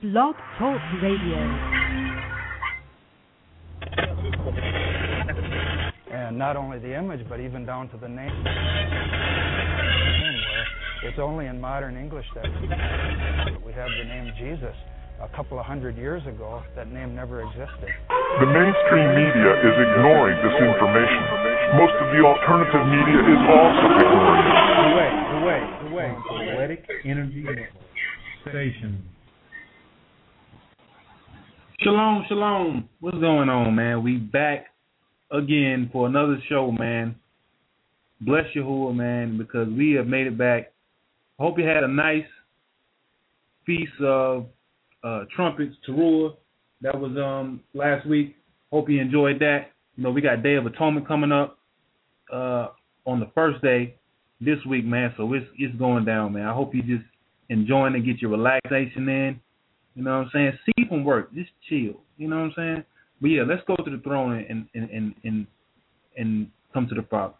Blog Talk Radio. And not only the image, but even down to the name. Where it's only in modern English that we have the name Jesus. A couple of hundred years ago, that name never existed. The mainstream media is ignoring this information. Most of the alternative media is also ignoring it. The way. Poetic Energy Station. Shalom. What's going on, man? We back again for another show, man. Bless Yahuwah, man, because we have made it back. I hope you had a nice feast of trumpets, Teruah. That was last week. Hope you enjoyed that. You know, we got Day of Atonement coming up on the first day this week, man. So it's going down, man. I hope you just enjoying and get your relaxation in. You know what I'm saying? See from work, just chill. You know what I'm saying? But yeah, let's go to the throne and come to the Father.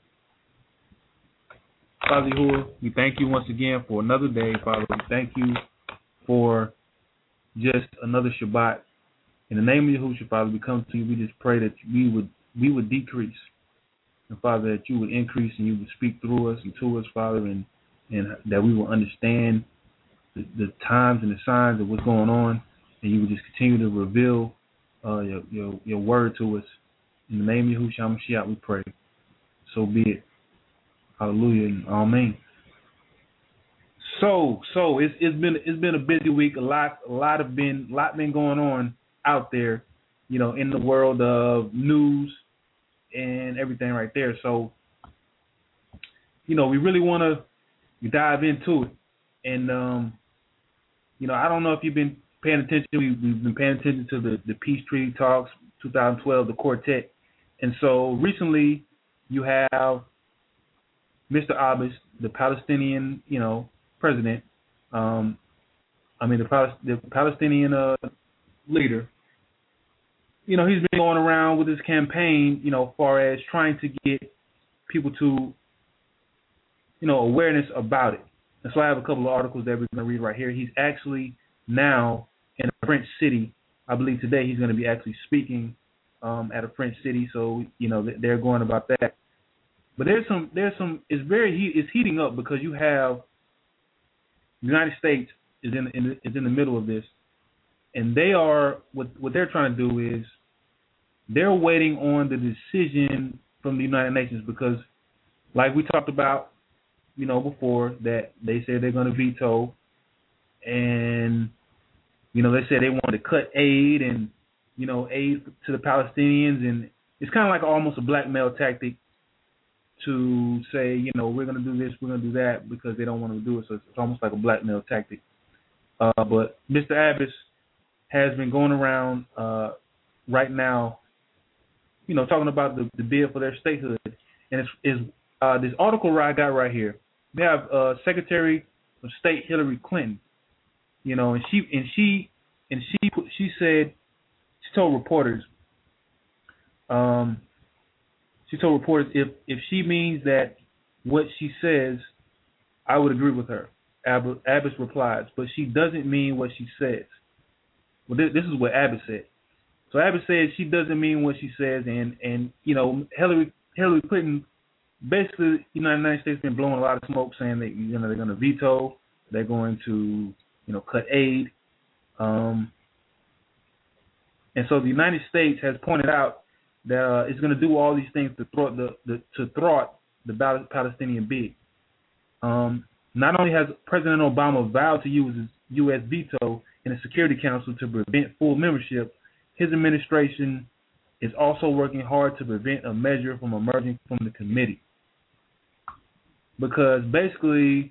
Father Yahuwah, we thank you once again for another day, Father. We thank you for just another Shabbat. In the name of Yahushua, Father, we come to you. We just pray that we would decrease, and Father, that you would increase and you would speak through us and to us, Father, and that we will understand the times and the signs of what's going on, and you would just continue to reveal your word to us. In the name of Yahushua Mashiach, we pray. So be it. Hallelujah and amen. So it's been a busy week. A lot been going on out there, you know, in the world of news and everything right there. So, you know, we really want to dive into it. And you know, I don't know if you've been paying attention. We've been paying attention to the peace treaty talks, 2012, the quartet. And so recently you have Mr. Abbas, the Palestinian, you know, president, the Palestinian leader, you know, he's been going around with his campaign, you know, as far as trying to get people to, you know, awareness about it. And so I have a couple of articles that we're going to read right here. He's actually now in a French city. I believe today he's going to be actually speaking at a French city. So, you know, they're going about that. But there's some, it's heating up because you have the United States is in the middle of this, and they are what they're trying to do is they're waiting on the decision from the United Nations because, like we talked about, you know, before, that they said they're going to veto, and you know they said they wanted to cut aid and, you know, aid to the Palestinians, and it's kind of like almost a blackmail tactic to say, you know, we're going to do this, we're going to do that, because they don't want to do it. So it's almost like a blackmail tactic. But Mr. Abbas has been going around right now, you know, talking about the bid for their statehood. And it's this article I got right here. We have Secretary of State Hillary Clinton, you know, and she said, she told reporters, if she means that what she says, I would agree with her. Abbas replies, but she doesn't mean what she says. Well, this is what Abbas said. So Abbas said she doesn't mean what she says, and you know, Hillary Clinton, basically, the United States has been blowing a lot of smoke, saying that, you know, they're going to veto, they're going to, you know, cut aid, and so the United States has pointed out that it's going to do all these things to thwart the Palestinian bid. Not only has President Obama vowed to use his U.S. veto in the Security Council to prevent full membership, his administration is also working hard to prevent a measure from emerging from the committee. Because basically,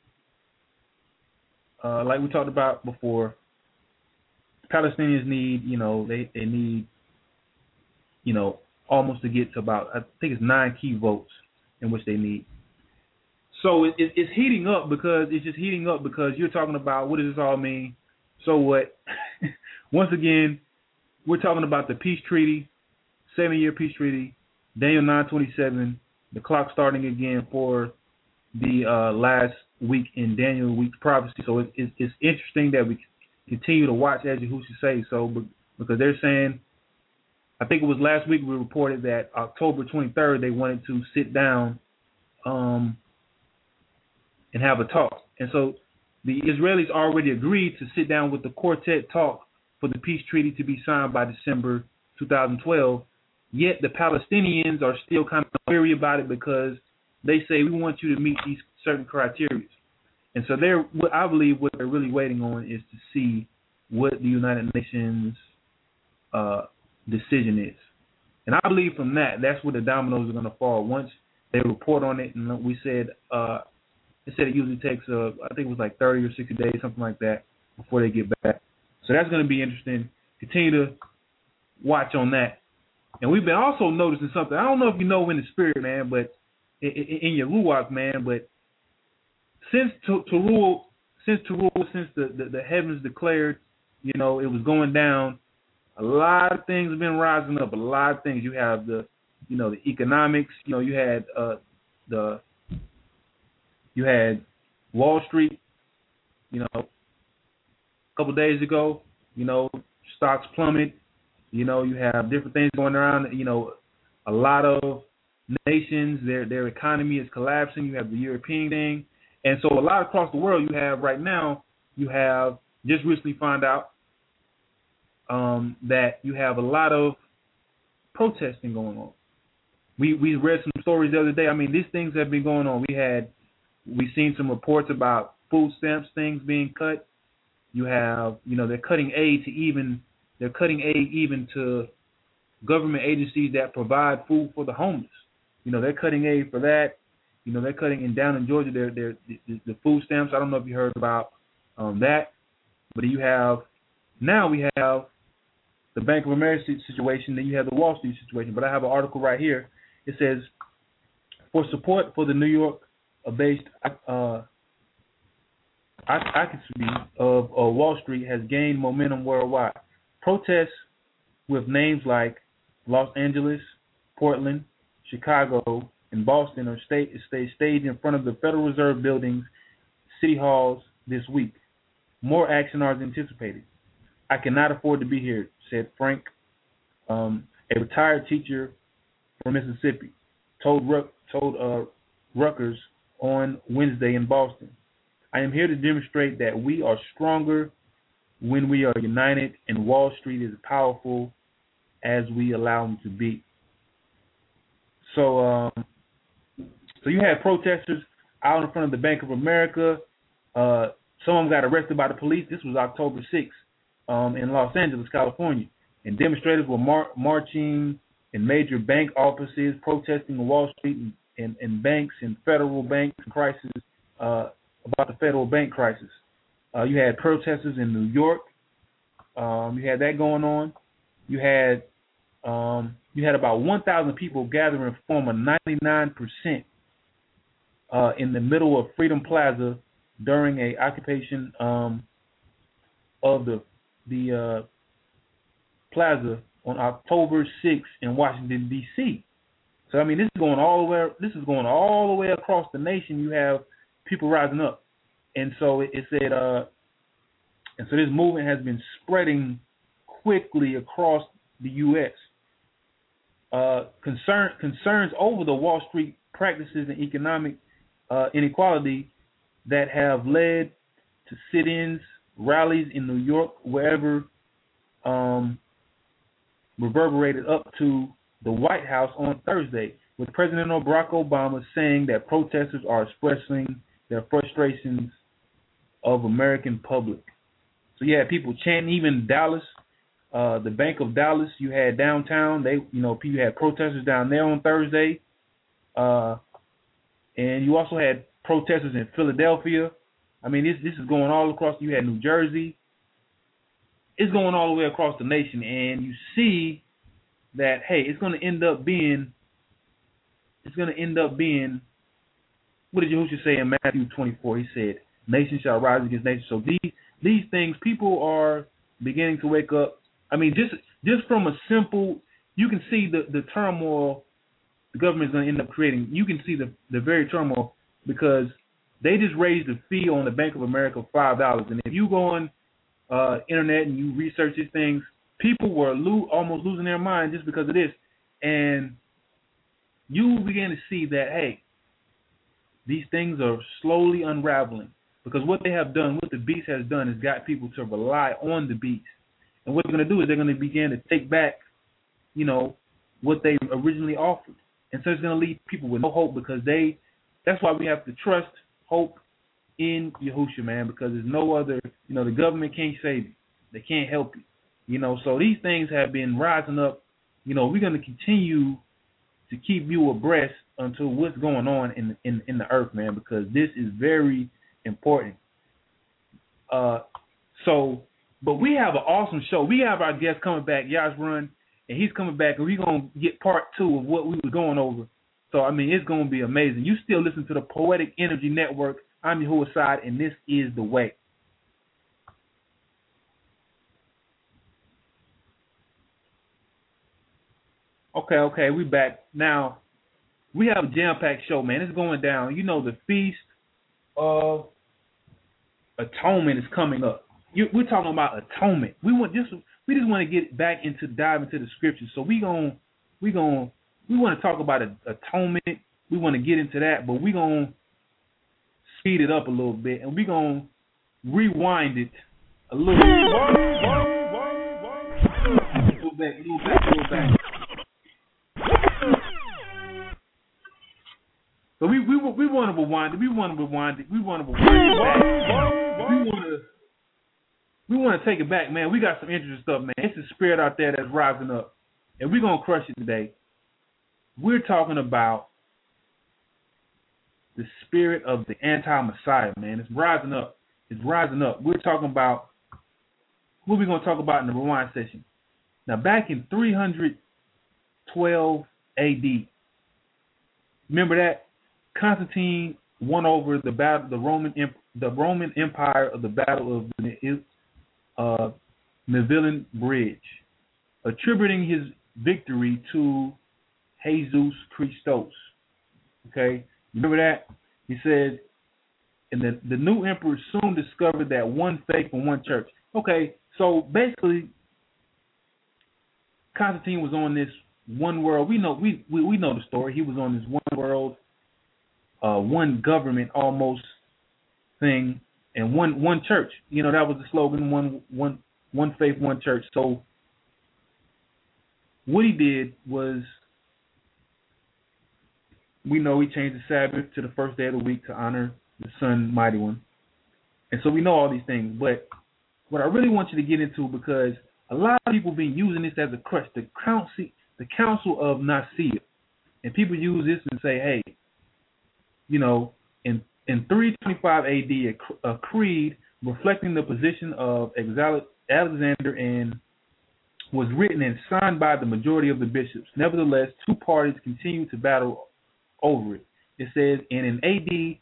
like we talked about before, Palestinians need, you know, they need, you know, almost to get to about, I think it's 9 key votes in which they need. So it's heating up because you're talking about, what does this all mean? So what? Once again, we're talking about the peace treaty, 7-year peace treaty, Daniel 9:27, the clock starting again for the last week in Daniel week's prophecy. So it's interesting that continue to watch, as Yahushua say so, because they're saying, I think it was last week we reported that October 23rd they wanted to sit down and have a talk. And so the Israelis already agreed to sit down with the quartet talk for the peace treaty to be signed by December 2012. Yet the Palestinians are still kind of weary about it because they say, we want you to meet these certain criteria. And so I believe what they're really waiting on is to see what the United Nations decision is. And I believe from that's where the dominoes are going to fall. Once they report on it, and we said, they said it usually takes, I think it was like 30 or 60 days, something like that, before they get back. So that's going to be interesting. Continue to watch on that. And we've been also noticing something. I don't know if you know in the spirit, man, but in your ruach, man, but since the heavens declared, it was going down, a lot of things have been rising up. A lot of things. You have the economics. You had Wall Street. A couple days ago, stocks plummet. You have different things going around. A lot of nations, their economy is collapsing. You have the European thing. And so a lot across the world you have right now, you have just recently found out that you have a lot of protesting going on. We read some stories the other day. I mean, these things have been going on. We've seen some reports about food stamps, things being cut. You have, they're cutting aid even to government agencies that provide food for the homeless. They're cutting aid for that. They're cutting down in Georgia. The food stamps. I don't know if you heard about that, but we have the Bank of America situation. Then you have the Wall Street situation. But I have an article right here. It says, for support for the New York-based occupancy of Wall Street has gained momentum worldwide. Protests with names like Los Angeles, Portland, Chicago, and Boston are staged in front of the Federal Reserve buildings, city halls this week. More action are anticipated. I cannot afford to be here, said Frank, a retired teacher from Mississippi, told Rutgers on Wednesday in Boston. I am here to demonstrate that we are stronger when we are united, and Wall Street is powerful as we allow them to be. So you had protesters out in front of the Bank of America. Some of them got arrested by the police. This was October 6th in Los Angeles, California. And demonstrators were marching in major bank offices, protesting on Wall Street and banks and federal bank crisis, about the federal bank crisis. You had protesters in New York. You had that going on. You had about 1,000 people gathering to form a 99% in the middle of Freedom Plaza during a occupation of the plaza on October 6th in Washington D.C. So I mean, this is going all the way across the nation. You have people rising up, and so it said, and so this movement has been spreading quickly across the U.S. Concerns over the Wall Street practices and economic inequality that have led to sit-ins, rallies in New York, wherever reverberated up to the White House on Thursday, with President Barack Obama saying that protesters are expressing their frustrations of American public. So you had people chanting, even Dallas, the Bank of Dallas. You had downtown. You had protesters down there on Thursday, and you also had protesters in Philadelphia. I mean, this is going all across. You had New Jersey. It's going all the way across the nation, and you see that, hey, it's going to end up being. What did Yahushua say in Matthew 24? He said, "Nation shall rise against nation." So these things, people are beginning to wake up. I mean, just from a simple, you can see the turmoil the government is going to end up creating. You can see the very turmoil because they just raised the fee on the Bank of America $5, and if you go on internet and you research these things, people were almost losing their mind just because of this. And you begin to see that, hey, these things are slowly unraveling, because what they have done, what the beast has done, is got people to rely on the beast. And what they're going to do is they're going to begin to take back, what they originally offered. And so it's going to leave people with no hope, because that's why we have to trust, hope in Yahushua, man, because there's no other, the government can't save you. They can't help you. So these things have been rising up. We're going to continue to keep you abreast until what's going on in the earth, man, because this is very important. But we have an awesome show. We have our guest coming back, Yazran, and he's coming back, and we're going to get part 2 of what we were going over. So, it's going to be amazing. You still listen to the Poetic Energy Network. I'm Yahuwah Saad, and this is The Way. Okay, we back. Now, we have a jam-packed show, man. It's going down. The Feast of Atonement is coming up. We're talking about atonement. We just want to dive into the scriptures. So we want to talk about atonement. We want to get into that, but we're going to speed it up a little bit, and we're going to rewind it a little bit. Go back. So we want to rewind it. We want to rewind it back. We want to take it back, man. We got some interesting stuff, man. It's a spirit out there that's rising up, and we're going to crush it today. We're talking about the spirit of the anti-Messiah, man. It's rising up. We're talking about what we're going to talk about in the rewind session. Now, back in 312 A.D., remember that? Constantine won over the Roman Empire of the Battle of the Milvian Bridge, attributing his victory to Jesus Christos. Okay, remember that? He said, and the new emperor soon discovered that one faith and one church. Okay, so basically, Constantine was on this one world. We know the story. He was on this one world, one government almost thing, and one church. That was the slogan: one faith, one church. So what he did was, we know he changed the Sabbath to the first day of the week to honor the Son, Mighty One. And so we know all these things. But what I really want you to get into, because a lot of people have been using this as a crutch, the Council of Nicaea. And people use this and say, hey, in 325 A.D., a creed reflecting the position of Alexander and was written and signed by the majority of the bishops. Nevertheless, two parties continue to battle over it. It says, and in A.D.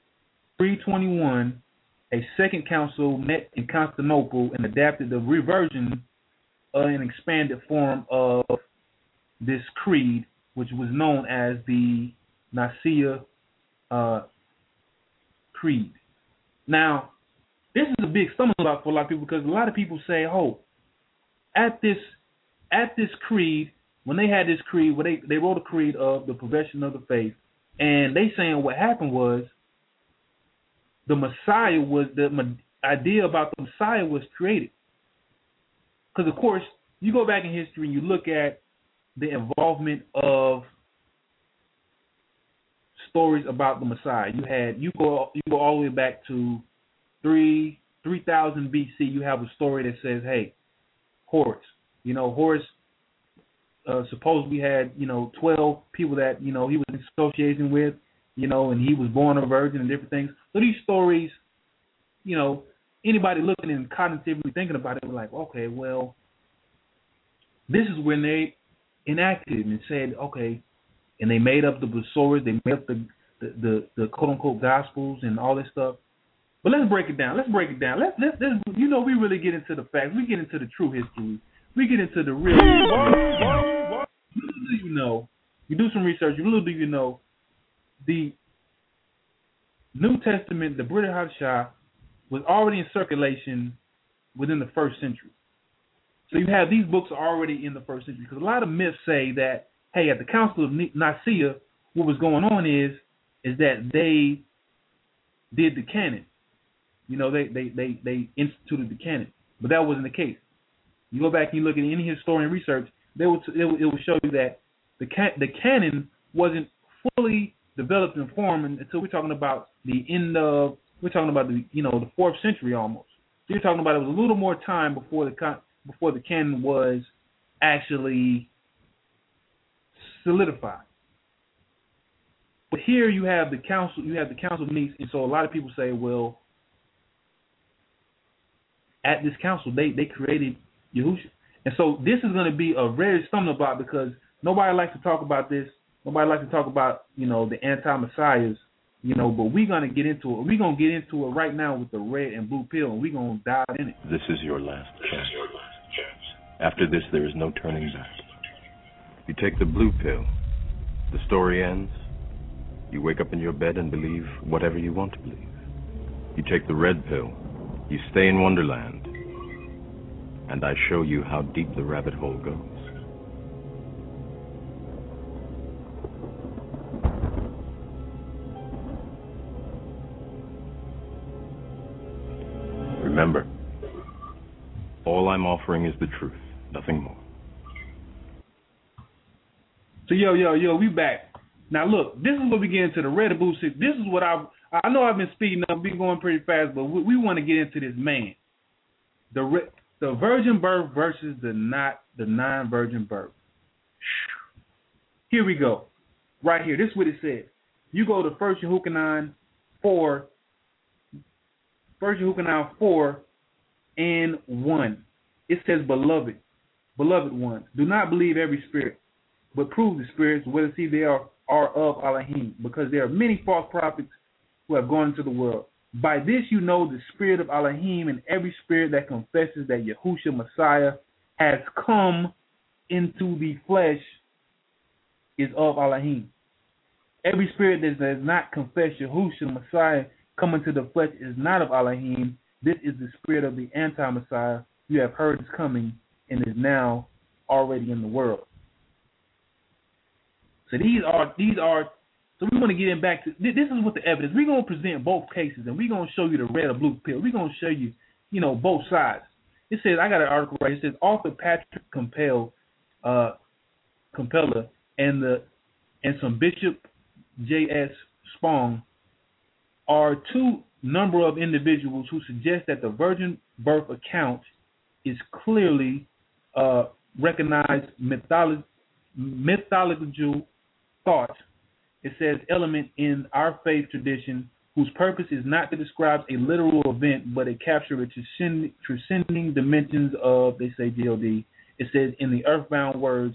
321, a second council met in Constantinople and adapted the reversion and expanded form of this creed, which was known as the Nicaea Creed. Now, this is a big stumbling block for a lot of people, because a lot of people say, oh, at this creed, when they had this creed, where they wrote a creed of the profession of the faith, and they saying what happened was the Messiah was, the idea about the Messiah was created. Because, of course, you go back in history and you look at the involvement of stories about the Messiah. You go all the way back to 3000 BC. You have a story that says, hey, Horus. Horus supposedly had 12 people that he was in association with, and he was born a virgin and different things. So these stories, anybody looking and cognitively thinking about it, was like, okay, well, this is when they enacted and said, okay, and they made up the stories, they made up the quote unquote gospels and all this stuff. But let's break it down. Let's we really get into the facts. We get into the true history. We get into the real history. Little do you do some research, little do you know, the New Testament, the Brit Hadashah, was already in circulation within the first century. So you have these books already in the first century, because a lot of myths say that, hey, at the Council of Nicaea, what was going on is that they did the canon. You know, they instituted the canon, but that wasn't the case. You go back and you look at any historian research, it will show you that the canon wasn't fully developed and formed until we're talking about the 4th century almost. So you're talking about it was a little more time before the canon was actually solidified. But here you have the council of Nice, and so a lot of people say, well, at this council they created Yahushua. And so this is going to be a very stumbling block, because nobody likes to talk about this. Nobody likes to talk about, the anti-messiahs, but we're going to get into it. We're going to get into it right now with the red and blue pill, and we're going to dive in it. This is your last chance. After this, there is no turning back. You take the blue pill, the story ends. You wake up in your bed and believe whatever you want to believe. You take the red pill, you stay in Wonderland, and I show you how deep the rabbit hole goes. Remember, all I'm offering is the truth, nothing more. So, we back. Now, look, this is what we get into the red and blue. This is what I know I've been speeding up, been going pretty fast, but we want to get into this man. The virgin birth versus the non-virgin birth. Here we go. Right here. This is what it says. You go to 1 Yehukanan 4. 1 Yehukanan 4 and 1. It says, beloved ones, do not believe every spirit, but prove the spirits, whether see they are of Elohim, because there are many false prophets who have gone into the world. By this you know the spirit of Elohim, and every spirit that confesses that Yahushua Messiah has come into the flesh is of Elohim. Every spirit that does not confess Yahushua Messiah come into the flesh is not of Elohim. This is the spirit of the anti-Messiah you have heard is coming and is now already in the world. So these are. So we want to get in back to this is what the evidence. We're going to present both cases, and we're going to show you the red or blue pill. We're going to show you, both sides. It says, I got an article right. It says author Patrick Compeller and some Bishop J.S. Spong are two number of individuals who suggest that the virgin birth account is clearly recognized mythological thought. It says element in our faith tradition whose purpose is not to describe a literal event, but to capture the transcending dimensions of, they say GOD, it says in the earthbound words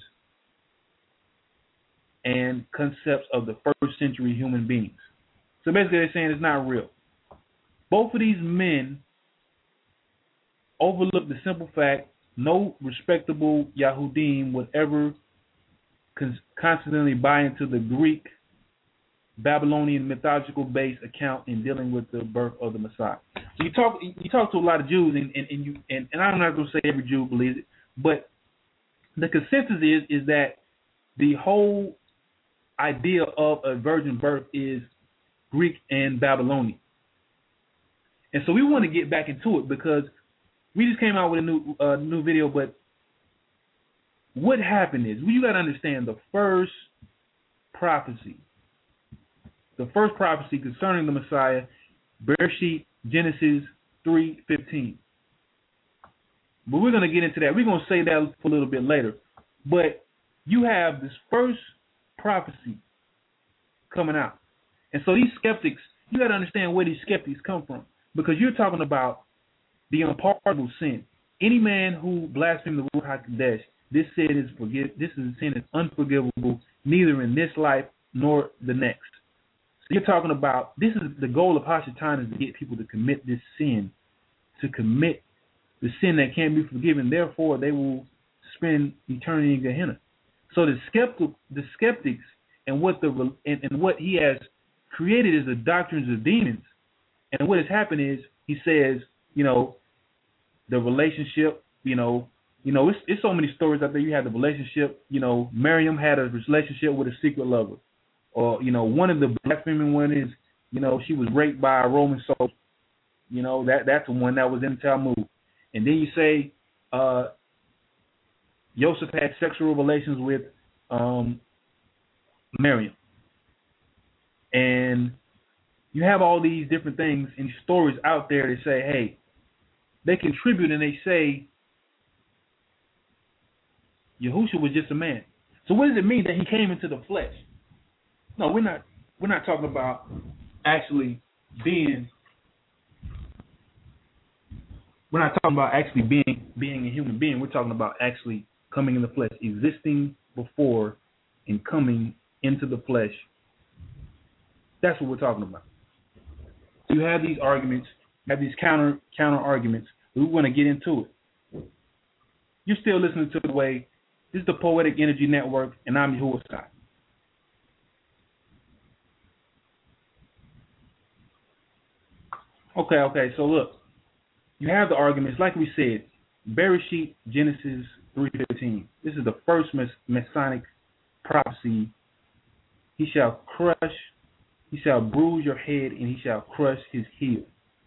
and concepts of the first century human beings. So basically they're saying it's not real. Both of these men overlook the simple fact no respectable Yahudim would ever constantly buy into the Greek Babylonian mythological based account in dealing with the birth of the Messiah. So you talk to a lot of Jews, and I'm not going to say every Jew believes it, but the consensus is that the whole idea of a virgin birth is Greek and Babylonian. And so we want to get back into it because we just came out with a new video, but what happened is, you got to understand the first prophecy concerning the Messiah, Bereshit, Genesis 3:15. But we're going to get into that. We're going to say that for a little bit later. But you have this first prophecy coming out. And so these skeptics, you got to understand where these skeptics come from, because you're talking about the unpardonable sin. Any man who blasphemes the Ruach HaKodesh, this sin is unforgivable, neither in this life nor the next. So you're talking about, this is the goal of Hashatan, is to get people to commit this sin, to commit the sin that can't be forgiven. Therefore, they will spend eternity in Gehenna. So the skeptics and what he has created is the doctrines of demons. And what has happened is, he says, the relationship, it's so many stories out there. You had the relationship, Miriam had a relationship with a secret lover. Or, one of the blaspheming one is, she was raped by a Roman soldier. That's the one that was in the Talmud. And then you say Joseph had sexual relations with Miriam. And you have all these different things and stories out there that say, hey, they contribute and they say Yahushua was just a man. So what does it mean that he came into the flesh? No, we're not talking about actually being. We're not talking about actually being a human being. We're talking about actually coming in the flesh, existing before and coming into the flesh. That's what we're talking about. So you have these arguments, have these counter arguments. We want to get into it. You're still listening to The Way. This is the Poetic Energy Network, and I'm Yahuwah Scott. Okay. So look, you have the arguments, like we said, Bereshit, Genesis 3:15. This is the first Messianic prophecy. He shall bruise your head, and he shall crush his heel.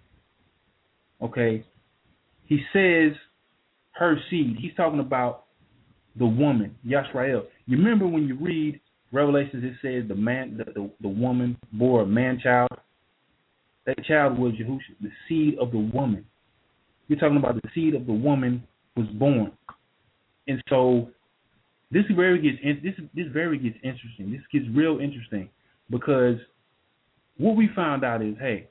Okay. He says her seed. He's talking about the woman, Yashrael. You remember when you read Revelations, it says the woman bore a man child. That child was Yahushua, the seed of the woman. You're talking about the seed of the woman was born. And so this very gets interesting. This gets real interesting because what we found out is, hey,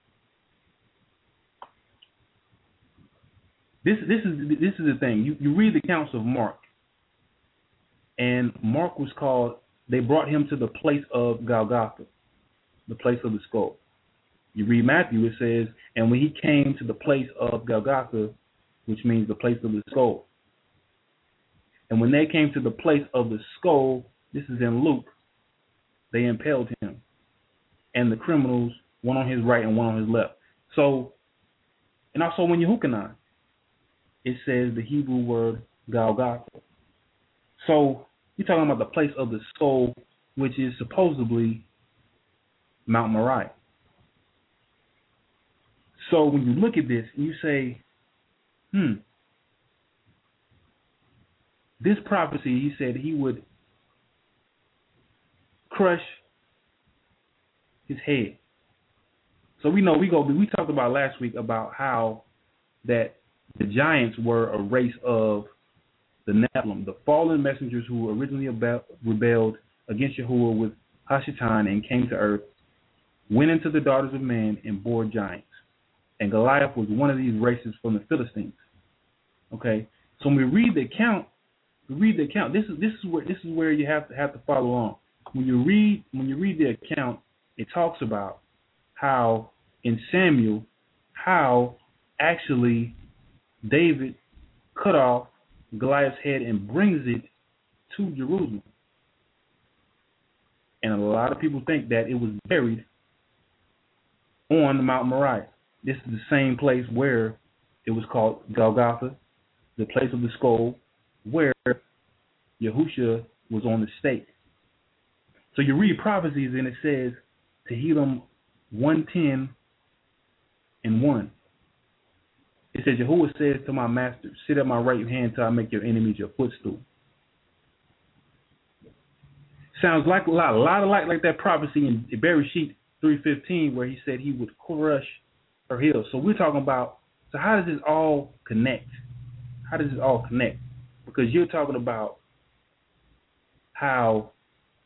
this is the thing. You read the accounts of Mark, and Mark was called. They brought him to the place of Golgotha, the place of the skull. You read Matthew, it says, and when he came to the place of Golgotha, which means the place of the skull. And when they came to the place of the skull, this is in Luke, they impaled him. And the criminals, one on his right and one on his left. So, and also when Yehukanan, it says the Hebrew word Golgotha. So, you're talking about the place of the skull, which is supposedly Mount Moriah. So when you look at this and you say, this prophecy, he said he would crush his head. So we talked about last week about how that the giants were a race of the Nephilim, the fallen messengers who originally rebelled against Yahuwah with Hashatan and came to earth, went into the daughters of man and bore giants. And Goliath was one of these races from the Philistines. Okay, so when we read the account. This is where you have to follow on. When you read the account, it talks about how in Samuel, how actually David cut off Goliath's head and brings it to Jerusalem. And a lot of people think that it was buried on Mount Moriah. This is the same place where it was called Golgotha, the place of the skull, where Yahushua was on the stake. So you read prophecies and it says Tehillim 1:10 and 1. It says, Yahuwah says to my master, sit at my right hand till I make your enemies your footstool. Sounds like a lot of like that prophecy in Bereshit 3:15 where he said he would crush her heel. So we're talking about, so how does this all connect? Because you're talking about how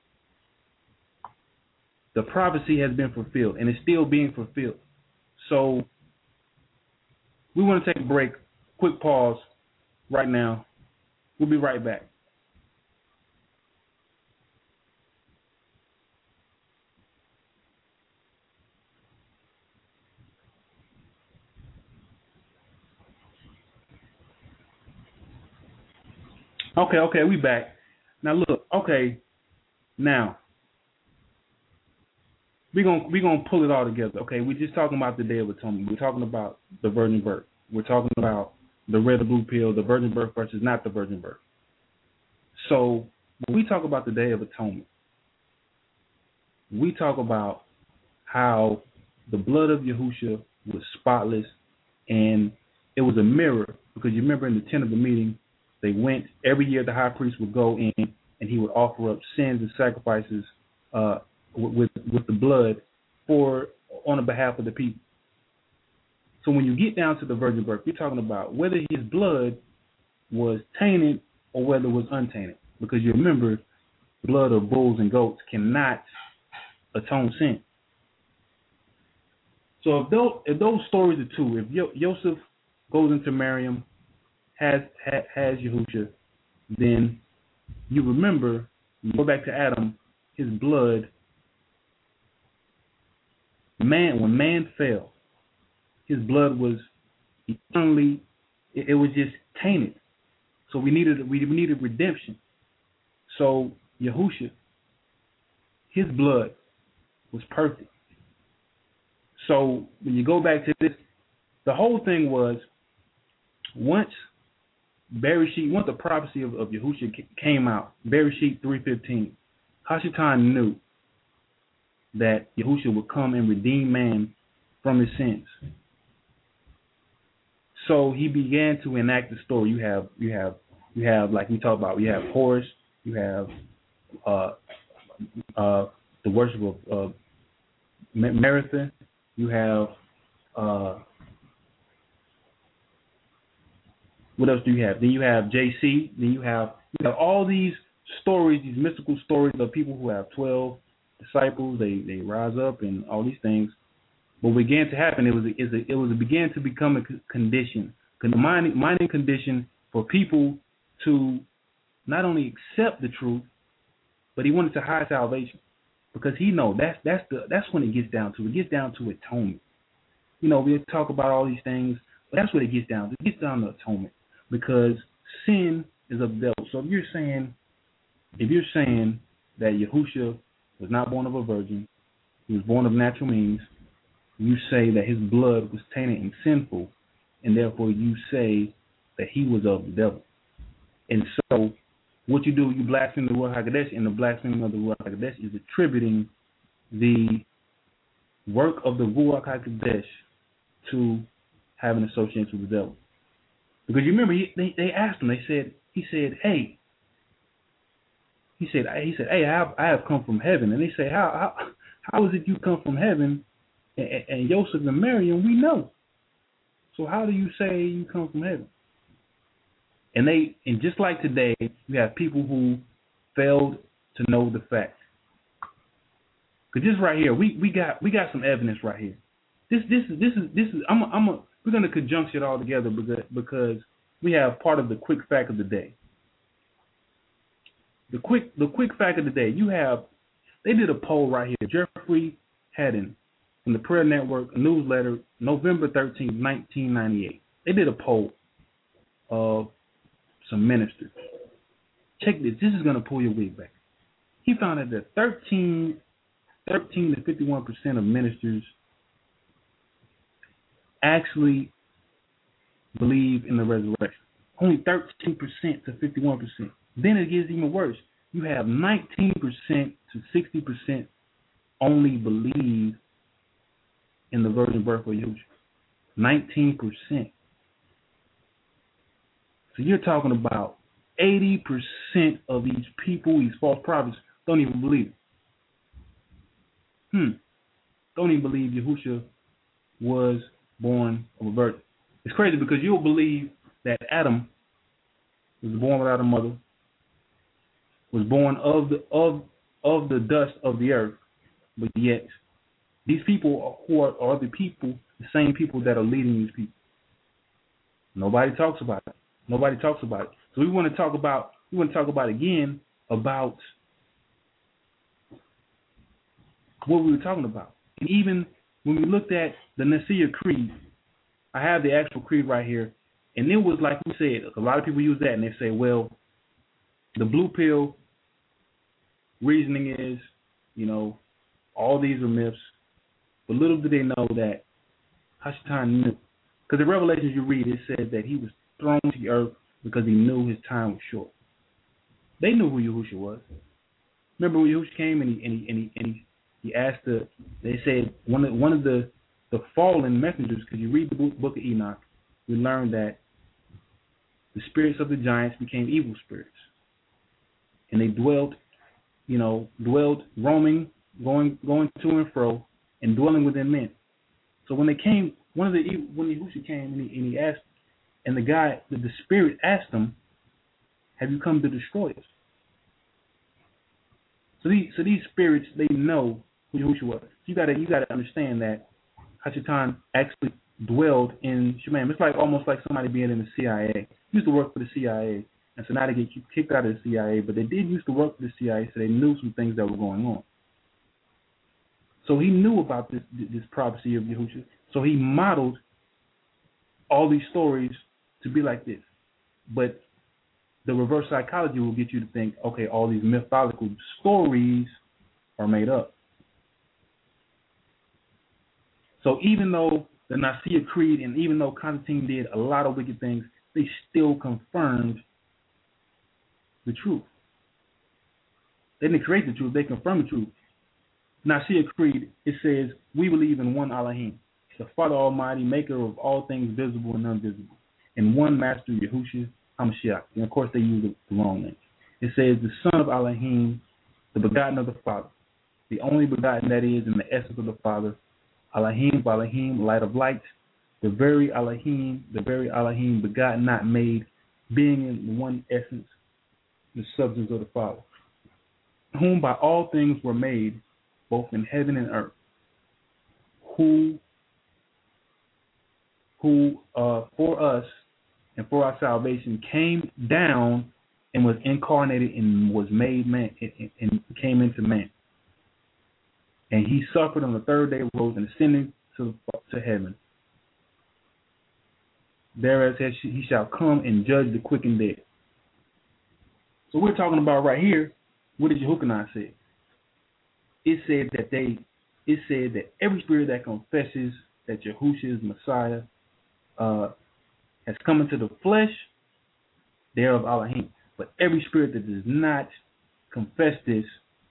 the prophecy has been fulfilled and it's still being fulfilled. So we want to take a break, quick pause right now. We'll be right back. Okay, we back. Now look, now we're gonna pull it all together. Okay, we're just talking about the Day of Atonement. We're talking about the virgin birth. We're talking about the red or blue pill, the virgin birth versus not the virgin birth. So when we talk about the Day of Atonement, we talk about how the blood of Yahushua was spotless, and it was a mirror, because you remember in the tent of the meeting, they went every year. The high priest would go in and he would offer up sins and sacrifices with the blood on the behalf of the people. So when you get down to the virgin birth, you're talking about whether his blood was tainted or whether it was untainted, because you remember, blood of bulls and goats cannot atone sin. So if those stories are true, if Joseph goes into Miriam, has Yahushua, then you remember, you go back to Adam, his blood, when man fell, his blood was eternally, it was just tainted. So we needed redemption. So Yahushua, his blood was perfect. So when you go back to this, the whole thing was, once the prophecy of Yahushua came out, Bereshit 3:15, Hashatan knew that Yahushua would come and redeem man from his sins. So he began to enact the story. You have like we talked about. You have Horus. You have the worship of Marathon. You have what else do you have? Then you have JC. Then you have all these stories, these mystical stories of people who have 12 disciples. They rise up and all these things. What began to happen, it began to become a condition, a mining condition for people to not only accept the truth, but he wanted to hide salvation, because he know that's when it gets down to. It gets down to atonement. We talk about all these things, but that's what it gets down to. It gets down to atonement, because sin is of the devil. So if you're saying that Yahushua was not born of a virgin, he was born of natural means, you say that his blood was tainted and sinful, and therefore you say that he was of the devil. And so what you do, you blaspheme the Ruach HaKodesh, and the blaspheming of the Ruach HaKodesh is attributing the work of the Ruach HaKodesh to have an association with the devil. Because you remember, they asked him, he said, hey, I have come from heaven. And they say, how is it you come from heaven? And Joseph and Miriam, we know. So how do you say you come from heaven? And just like today, we have people who failed to know the facts. Because this right here, we got some evidence right here. This is we're going to conjunct it all together because we have part of the quick fact of the day. The quick fact of the day. They did a poll right here. Jeffrey Haddon from the Prayer Network, a newsletter, November 13, 1998. They did a poll of some ministers. Check this. This is going to pull your wig back. He found out that 13 to 51% of ministers actually believe in the resurrection. Only 13% to 51%. Then it gets even worse. You have 19% to 60% only believe in the virgin birth of Yahushua. 19%. So you're talking about 80% of these people, these false prophets, don't even believe it. Don't even believe Yahushua was born of a virgin. It's crazy because you'll believe that Adam was born without a mother, was born of the dust of the earth, but yet these people who are the people, the same people that are leading these people. Nobody talks about it. So we want to talk about again about what we were talking about. And even when we looked at the Nicaea Creed, I have the actual creed right here, and it was like we said, a lot of people use that and they say, well, the blue pill reasoning is, all these are myths, but little do they know that Hashatan knew. Because the Revelations you read, it says that he thrown to the earth because he knew his time was short. They knew who Yahushua was. Remember when Yahushua came and he asked they said one of the fallen messengers, because you read the book of Enoch, we learned that the spirits of the giants became evil spirits. And they dwelt roaming, going to and fro, and dwelling within men. So when Yahushua came and he asked, and the spirit asked him, "Have you come to destroy us?" So these spirits, they know who Yahushua was. You gotta understand that Hashatan actually dwelled in Shemaim. It's almost like somebody being in the CIA. He used to work for the CIA, and so now they get kicked out of the CIA, but they did used to work for the CIA, so they knew some things that were going on. So he knew about this prophecy of Yahushua. So he modeled all these stories to be like this. But the reverse psychology will get you to think, okay, all these mythological stories are made up. So even though the Nicaea Creed and even though Constantine did a lot of wicked things, they still confirmed the truth. They didn't create the truth, they confirmed the truth. Nicaea Creed, it says, we believe in one Elohim, the Father Almighty, maker of all things visible and invisible, and one Master, Yahushua HaMashiach. And of course they use the wrong name. It says the Son of Elohim, the begotten of the Father, the only begotten that is in the essence of the Father, Elohim, Elohim, light of light, the very Elohim, begotten, not made, being in one essence, the substance of the Father, whom by all things were made, both in heaven and earth, who for us and for our salvation came down and was incarnated and was made man and came into man. And he suffered on the third day, rose and ascended to heaven. Thereas he shall come and judge the quick and dead. So we're talking about right here, what did Yehukanan say? It said that every spirit that confesses that Yahushua is Messiah has come into the flesh, they are of Elohim. But every spirit that does not confess this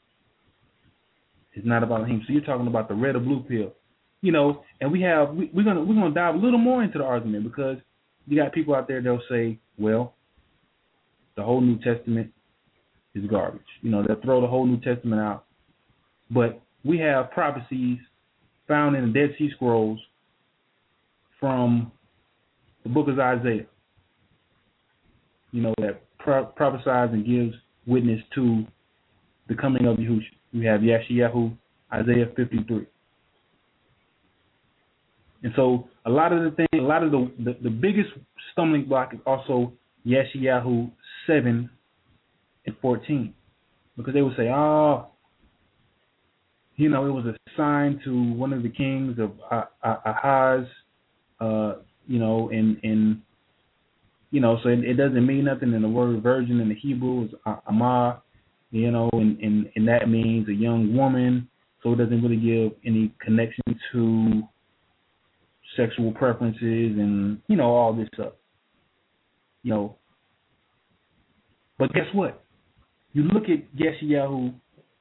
is not of Elohim. So you're talking about the red or blue pill, And we're gonna dive a little more into the argument, because you got people out there that'll say, well, the whole New Testament is garbage. They'll throw the whole New Testament out. But we have prophecies found in the Dead Sea Scrolls from the book of Isaiah, that prophesies and gives witness to the coming of Yahushua. We have Yeshayahu, Isaiah 53. And so a lot of the biggest stumbling block is also Yeshayahu 7 and 14. Because they would say, it was a sign to one of the kings of Ahaz, so it doesn't mean nothing. And the word virgin in the Hebrew is Amah, and that means a young woman, so it doesn't really give any connection to sexual preferences and, all this stuff. But guess what? You look at Yeshayahu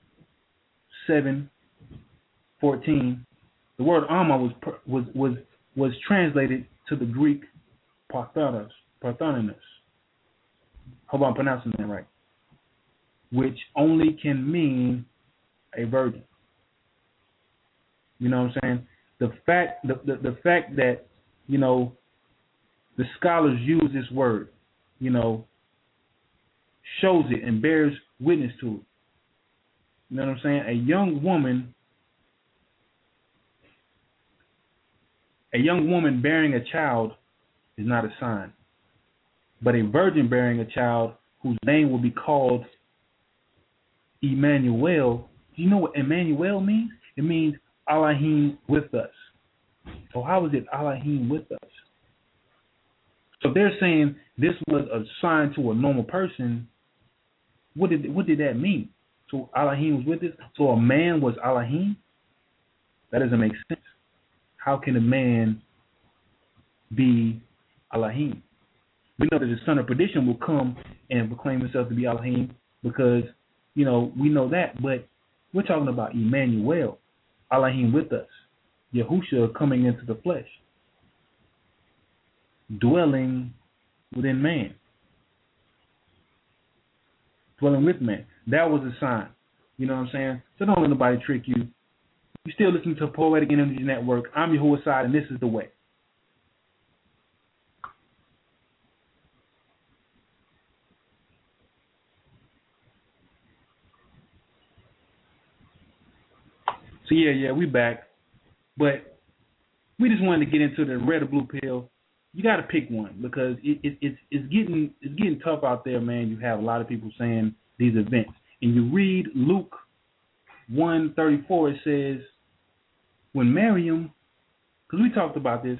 7:14, the word Amma was translated to the Greek Parthenos. Hope I'm pronouncing that right. Which only can mean a virgin. You know what I'm saying? The fact that, the scholars use this word, shows it and bears witness to it. You know what I'm saying? A young woman bearing a child is not a sign. But a virgin bearing a child whose name will be called Emmanuel. Do you know what Emmanuel means? It means Elohim with us. So how is it Elohim with us? So if they're saying this was a sign to a normal person, what did that mean? So Elohim was with us? So a man was Elohim? That doesn't make sense. How can a man be Elohim? We know that the son of perdition will come and proclaim himself to be Elohim because, we know that. But we're talking about Emmanuel, Elohim with us, Yahushua coming into the flesh, dwelling within man, dwelling with man. That was a sign. You know what I'm saying? So don't let nobody trick you. You still listen to Poetic Energy Network. I'm Yahuwah Side, and this is the way. So yeah, we back. But we just wanted to get into the red or blue pill. You got to pick one because it's getting tough out there, man. You have a lot of people saying these events, and you read Luke 1:34. It says when Miriam, because we talked about this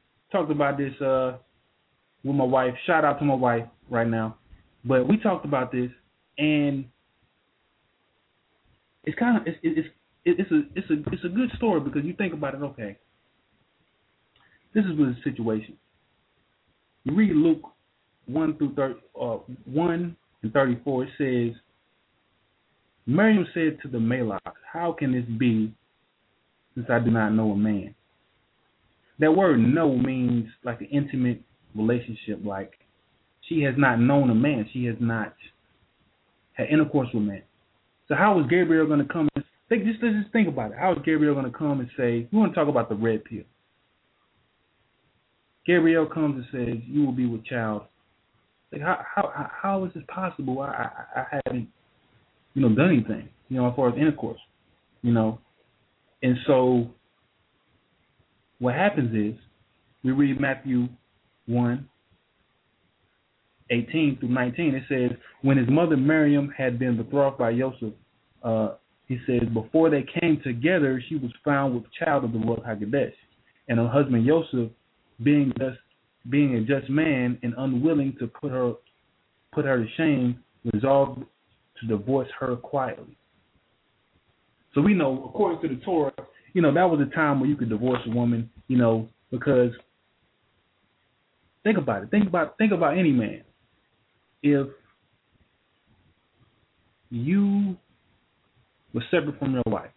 with my wife. Shout out to my wife right now, but we talked about this, and it's kind of it's a good story because you think about it. Okay, this is the situation. You read Luke 1:34. It says, Miriam said to the Malaks, "How can this be, since I do not know a man?" That word "know" means like an intimate relationship. Like she has not known a man. She has not had intercourse with a man. So how is Gabriel going to come? Let's just think about it. How is Gabriel going to come and say, we want to talk about the red pill. Gabriel comes and says, you will be with child. Like how is this possible? I haven't, done anything, as far as intercourse, And so what happens is we read Matthew 1:18-19. It says, when his mother Miriam had been betrothed by Joseph, he says, before they came together, she was found with child of the Ruach HaKodesh. And her husband Joseph, being a just man and unwilling to put her to shame, resolved to divorce her quietly. So we know, according to the Torah, that was a time where you could divorce a woman, because think about it. Think about any man. If you were separate from your wife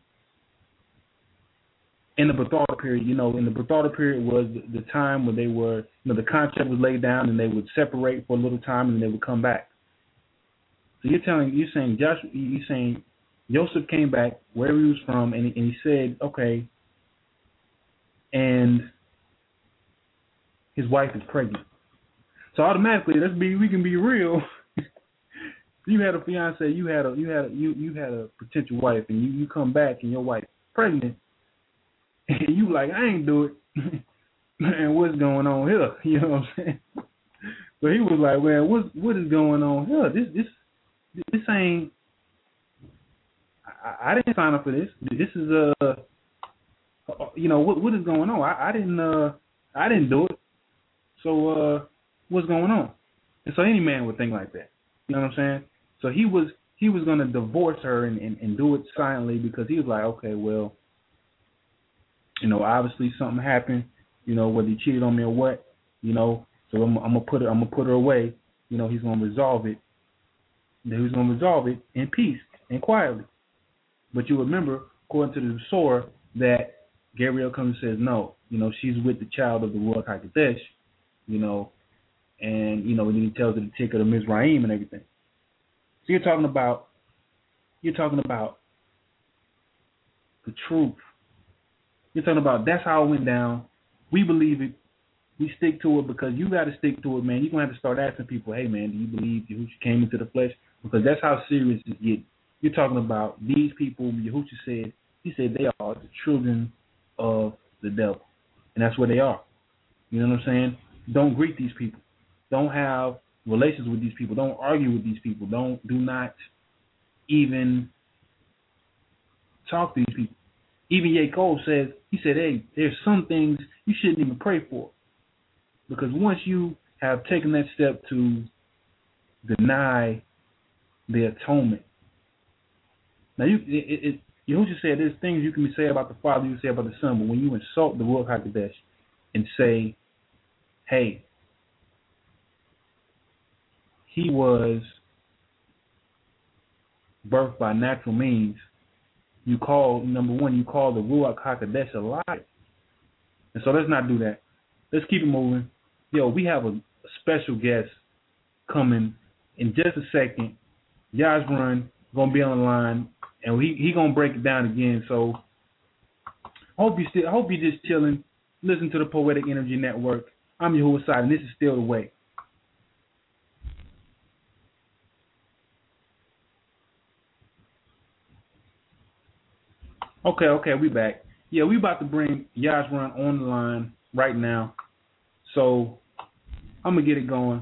in the betrothal period, in the betrothal period was the time when they were, the contract was laid down and they would separate for a little time and they would come back. So you're saying Joseph came back wherever he was from and he said, okay, and his wife is pregnant. So automatically, we can be real. You had a fiance, you had a potential wife, and you come back and your wife pregnant, and you like, I ain't do it. And what's going on here? You know what I'm saying? So he was like, well, what is going on here? This ain't. I didn't sign up for this. This is what is going on? I didn't do it. So what's going on? And so any man would think like that. You know what I'm saying? So he was going to divorce her and do it silently because he was like, okay, well, obviously something happened, whether he cheated on me or what, so I'm gonna put her away. He's gonna resolve it. He's gonna resolve it in peace and quietly. But you remember, according to the Torah, that Gabriel comes and says, no, she's with the child of the Ruach HaKodesh, and then he tells her to take her to Mizraim and everything. So you're talking about the truth. You're talking about that's how it went down. We believe it. We stick to it because you got to stick to it, man. You're going to have to start asking people, hey, man, do you believe Yahushua came into the flesh? Because that's how serious it's getting. You're talking about these people, Yahushua said, he said they are the children of the devil. And that's what they are. You know what I'm saying? Don't greet these people. Don't have relations with these people. Don't argue with these people. Do not even talk to these people. Even Yaakov says, he said, hey, there's some things you shouldn't even pray for. Because once you have taken that step to deny the atonement. Now, Yahushua said there's things you can say about the Father, you can say about the Son, but when you insult the Ruach HaKodesh and say, hey, he was birthed by natural means, you call the Ruach HaKodesh a liar. And so let's not do that. Let's keep it moving. Yo, we have a special guest coming in just a second. Yasrun gonna be on the line, and he gonna break it down again. So I hope you just chilling. Listen to the Poetic Energy Network. I'm Yahuwah Side, and this is Still the Way. Okay, we back. Yeah, we about to bring Yasrun on the line right now. So I'm gonna get it going.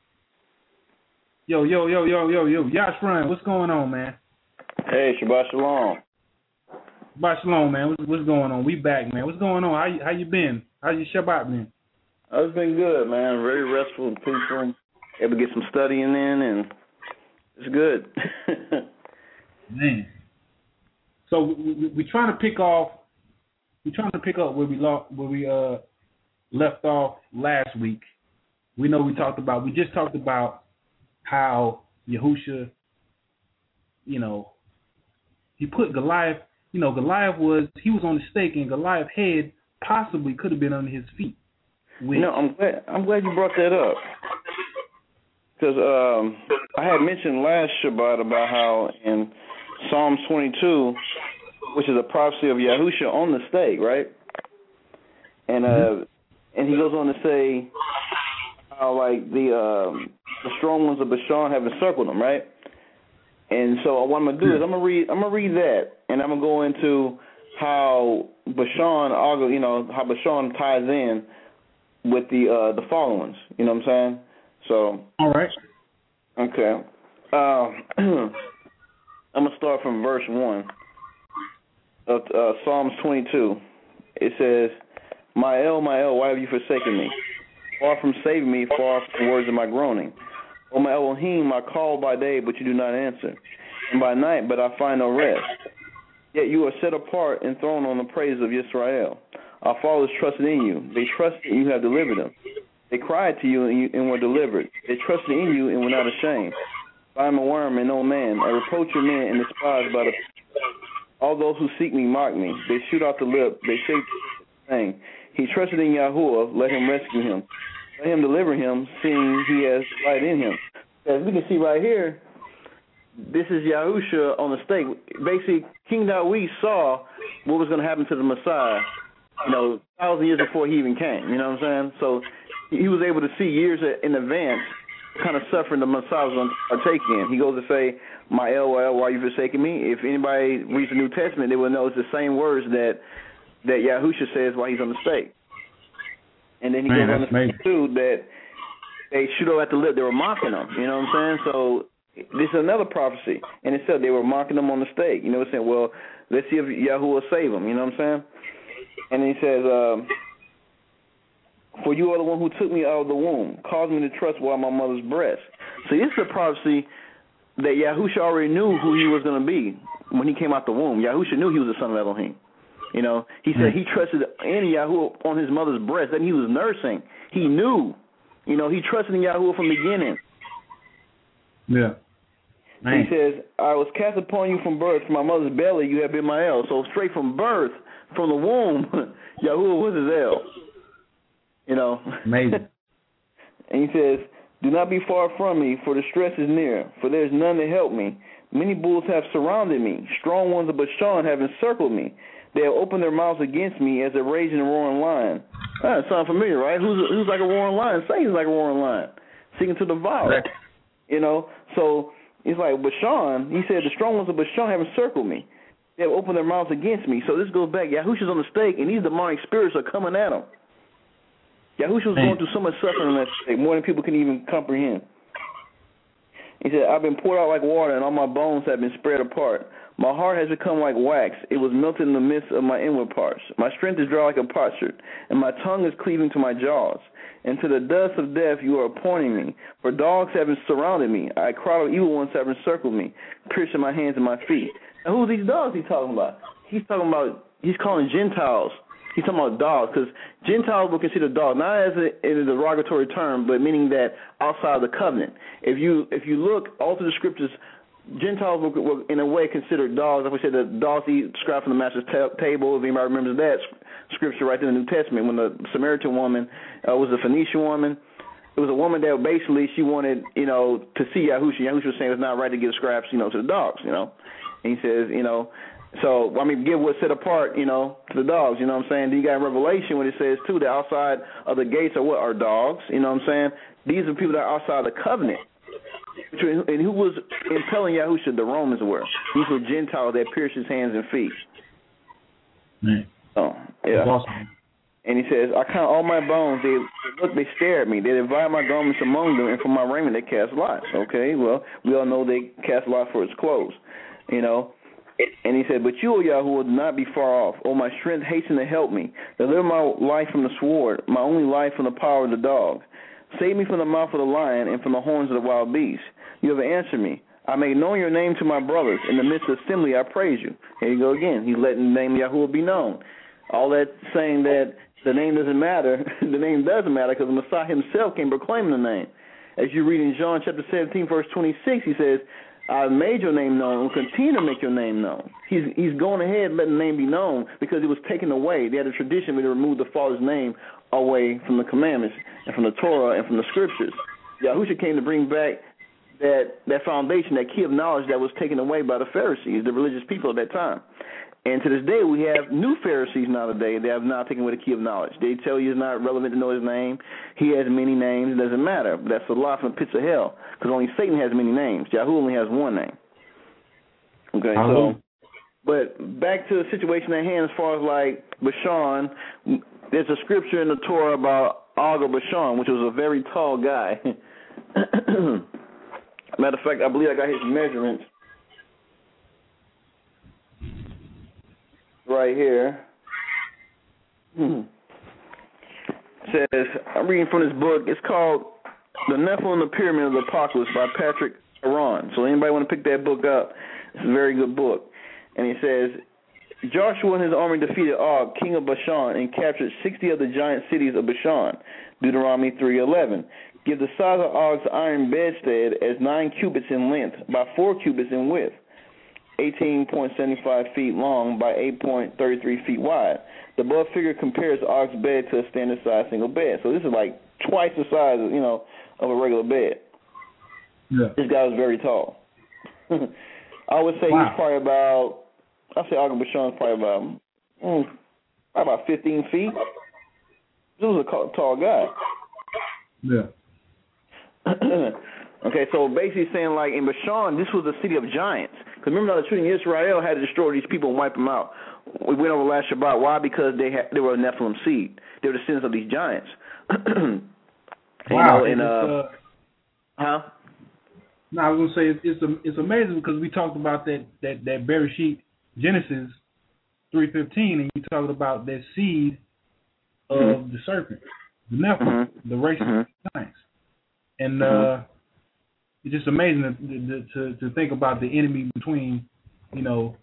Yo, Yasrun, what's going on, man? Hey, Shabbat Shalom. Shabbat Shalom, man. What's going on? We back, man. What's going on? How you been? How's your Shabbat been? It's been good, man. Very restful and peaceful. Able to get some studying in, and it's good. Man. So we're trying to pick up where we left off last week. We just talked about how Yahusha, he put Goliath. Goliath was on the stake, and Goliath's head possibly could have been under his feet. I'm glad you brought that up, because I had mentioned last Shabbat about how in Psalms 22, which is a prophecy of Yahusha on the stake, right? And and he goes on to say how like the strong ones of Bashan have encircled him, right? And so what I'm gonna do is I'm gonna read that, and I'm gonna go into how Bashan, how Bashan ties in with the fallen ones. You know what I'm saying? So. All right. Okay. I'm going to start from verse 1 of Psalms 22. It says, Ma'el, why have you forsaken me? Far from saving me, far from the words of my groaning. O my Elohim, I call by day, but you do not answer, and by night, but I find no rest. Yet you are set apart and thrown on the praise of Yisrael. Our fathers trusted in you. They trusted and you have delivered them. They cried to you and were delivered. They trusted in you and were not ashamed. I am a worm and no man, a reproach of men and despised by the people. All those who seek me mock me. They shoot out the lip. They shake the thing. He trusted in Yahuwah. Let him rescue him. Let him deliver him, seeing he has light in him. As we can see right here, this is Yahusha on the stake. Basically, King Dawid saw what was going to happen to the Messiah, 1,000 years before he even came. You know what I'm saying? So he was able to see years in advance kind of suffering the Messiah was going to partake in. He goes to say, Ma'el, why are you forsaking me? If anybody reads the New Testament, they will know it's the same words that Yahusha says while he's on the stake. And then he goes on to say, too, that they shoot out at the lip. They were mocking him. You know what I'm saying? So this is another prophecy. And it said they were mocking him on the stake. You know what I'm saying? Well, let's see if Yahuwah will save him. You know what I'm saying? And then he says, for you are the one who took me out of the womb, caused me to trust while my mother's breast. So this is a prophecy that Yahusha already knew who he was going to be when he came out the womb. Yahusha knew he was the son of Elohim. He said he trusted in Yahuwah on his mother's breast, that he was nursing. He knew. He trusted in Yahuwah from the beginning. Yeah. He says, I was cast upon you from birth. From my mother's belly, you have been my El. So straight from birth, from the womb, Yahuwah was his El. Amazing. And he says, do not be far from me, for the stress is near, for there is none to help me. Many bulls have surrounded me. Strong ones of Bashan have encircled me. They have opened their mouths against me as a raging and roaring lion. That sounds familiar, right? Who's like a roaring lion? Satan's like a roaring lion, seeking to devour. Right. So it's like Bashan. He said, the strong ones of Bashan have encircled me. They have opened their mouths against me. So this goes back. Yahusha's on the stake, and these demonic spirits are coming at him. Yahusha was going through so much suffering on that stake, more than people can even comprehend. He said, I've been poured out like water, and all my bones have been spread apart. My heart has become like wax. It was melted in the midst of my inward parts. My strength is dry like a potsherd, and my tongue is cleaving to my jaws. And to the dust of death you are appointing me. For dogs have surrounded me. A crowd of evil ones have encircled me, piercing my hands and my feet. And who are these dogs he's talking about? He's calling Gentiles. he's talking about dogs, because Gentiles will consider dogs not as a derogatory term, but meaning that outside of the covenant. If you look all through the scriptures, Gentiles will in a way consider dogs. Like we said, the dogs eat scraps from the master's table. If anybody remembers that scripture right there in the New Testament, when the Samaritan woman was a Phoenician woman. It was a woman that basically she wanted, to see Yahusha. Yahusha was saying it's not right to give scraps, to the dogs, And he says, so, give what's set apart, to the dogs, Then you got in Revelation when it says, too, that outside of the gates are dogs, These are people that are outside of the covenant. And who was impelling Yahusha? The Romans were. These were Gentiles that pierced his hands and feet. Man. Oh, yeah. That's awesome. And he says, I count all my bones. They stare at me. They divide my garments among them, and for my raiment they cast lots. Okay, well, we all know they cast lots for his clothes, And he said, but you, O Yahuwah, do not be far off. O my strength, hasten to help me. Deliver my life from the sword, my only life from the power of the dog. Save me from the mouth of the lion and from the horns of the wild beast. You have answered me. I made known your name to my brothers. In the midst of assembly, I praise you. Here you go again. He's letting the name Yahuwah be known. All that saying that the name doesn't matter, the name doesn't matter because the Messiah himself came proclaiming the name. As you read in John chapter 17, verse 26, he says, I made your name known and will continue to make your name known. He's going ahead letting the name be known because it was taken away. They had a tradition where they removed the Father's name away from the commandments and from the Torah and from the scriptures. Yahusha came to bring back that foundation, that key of knowledge that was taken away by the Pharisees, the religious people at that time. And to this day, we have new Pharisees nowadays that have now taken away the key of knowledge. They tell you it's not relevant to know his name. He has many names. It doesn't matter. But that's a lie from the pits of hell because only Satan has many names. Yahoo only has one name. Okay, so, but back to the situation at hand as far as like Bashan, there's a scripture in the Torah about Og of Bashan, which was a very tall guy. Matter of fact, I believe I got his measurements right here. It says, I'm reading from this book. It's called The Nephilim and the Pyramid of the Apocalypse by Patrick Aron. So anybody want to pick that book up? It's a very good book. And he says, Joshua and his army defeated Og, king of Bashan, and captured 60 of the giant cities of Bashan. Deuteronomy 3:11. Give the size of Og's iron bedstead as 9 cubits in length by 4 cubits in width, 18.75 feet long by 8.33 feet wide. The above figure compares Og's bed to a standard size single bed. So this is like twice the size, of a regular bed. Yeah. This guy was very tall. I would say he's probably about, I'd say Og of Bashan is probably about 15 feet. This was a tall guy. Yeah. Okay, so basically saying like in Bashan, this was a city of giants. Because remember, the children of Israel had to destroy these people and wipe them out. We went over last Shabbat. Why? Because they were a Nephilim seed. They were the descendants of these giants. Wow. No, I was gonna say it's amazing because we talked about that Bereshit Genesis 3:15, and you talked about that seed of the serpent, the Nephilim, the race of giants. And it's just amazing to think about the enemy between, Yahusha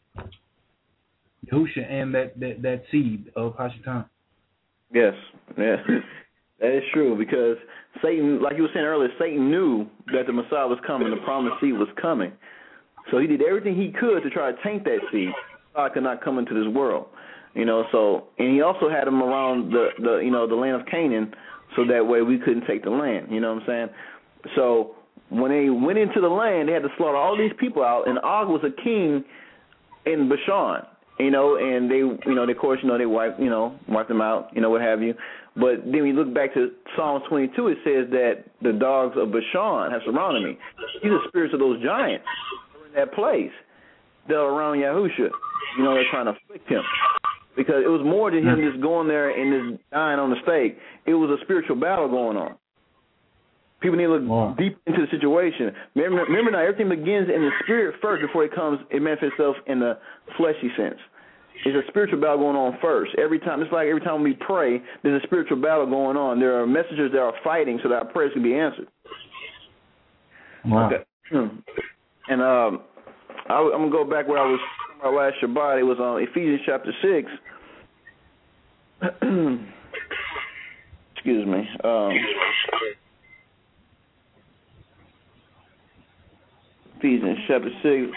and that seed of Hashatan. Yes, that is true because Satan, like you were saying earlier, Satan knew that the Messiah was coming, the promised seed was coming. So he did everything he could to try to taint that seed. God could not come into this world, So, and he also had him around the land of Canaan. So that way we couldn't take the land, you know what I'm saying? So when they went into the land, they had to slaughter all these people out, and Og was a king in Bashan, and they, of course, they wiped them out, what have you. But then we look back to Psalms 22, it says that the dogs of Bashan have surrounded me. These are spirits of those giants that were in that place. They're around Yahusha, they're trying to afflict him. Because it was more than him just going there and just dying on the stake. It was a spiritual battle going on. People need to look deep into the situation. Remember now, everything begins in the spirit first before it manifests itself in the fleshy sense. It's a spiritual battle going on first. Every time, it's like every time we pray, there's a spiritual battle going on. There are messengers that are fighting so that our prayers can be answered. Wow. Okay. And I'm going to go back where I was last Shabbat. It was on Ephesians chapter 6. excuse me. Ephesians chapter 6,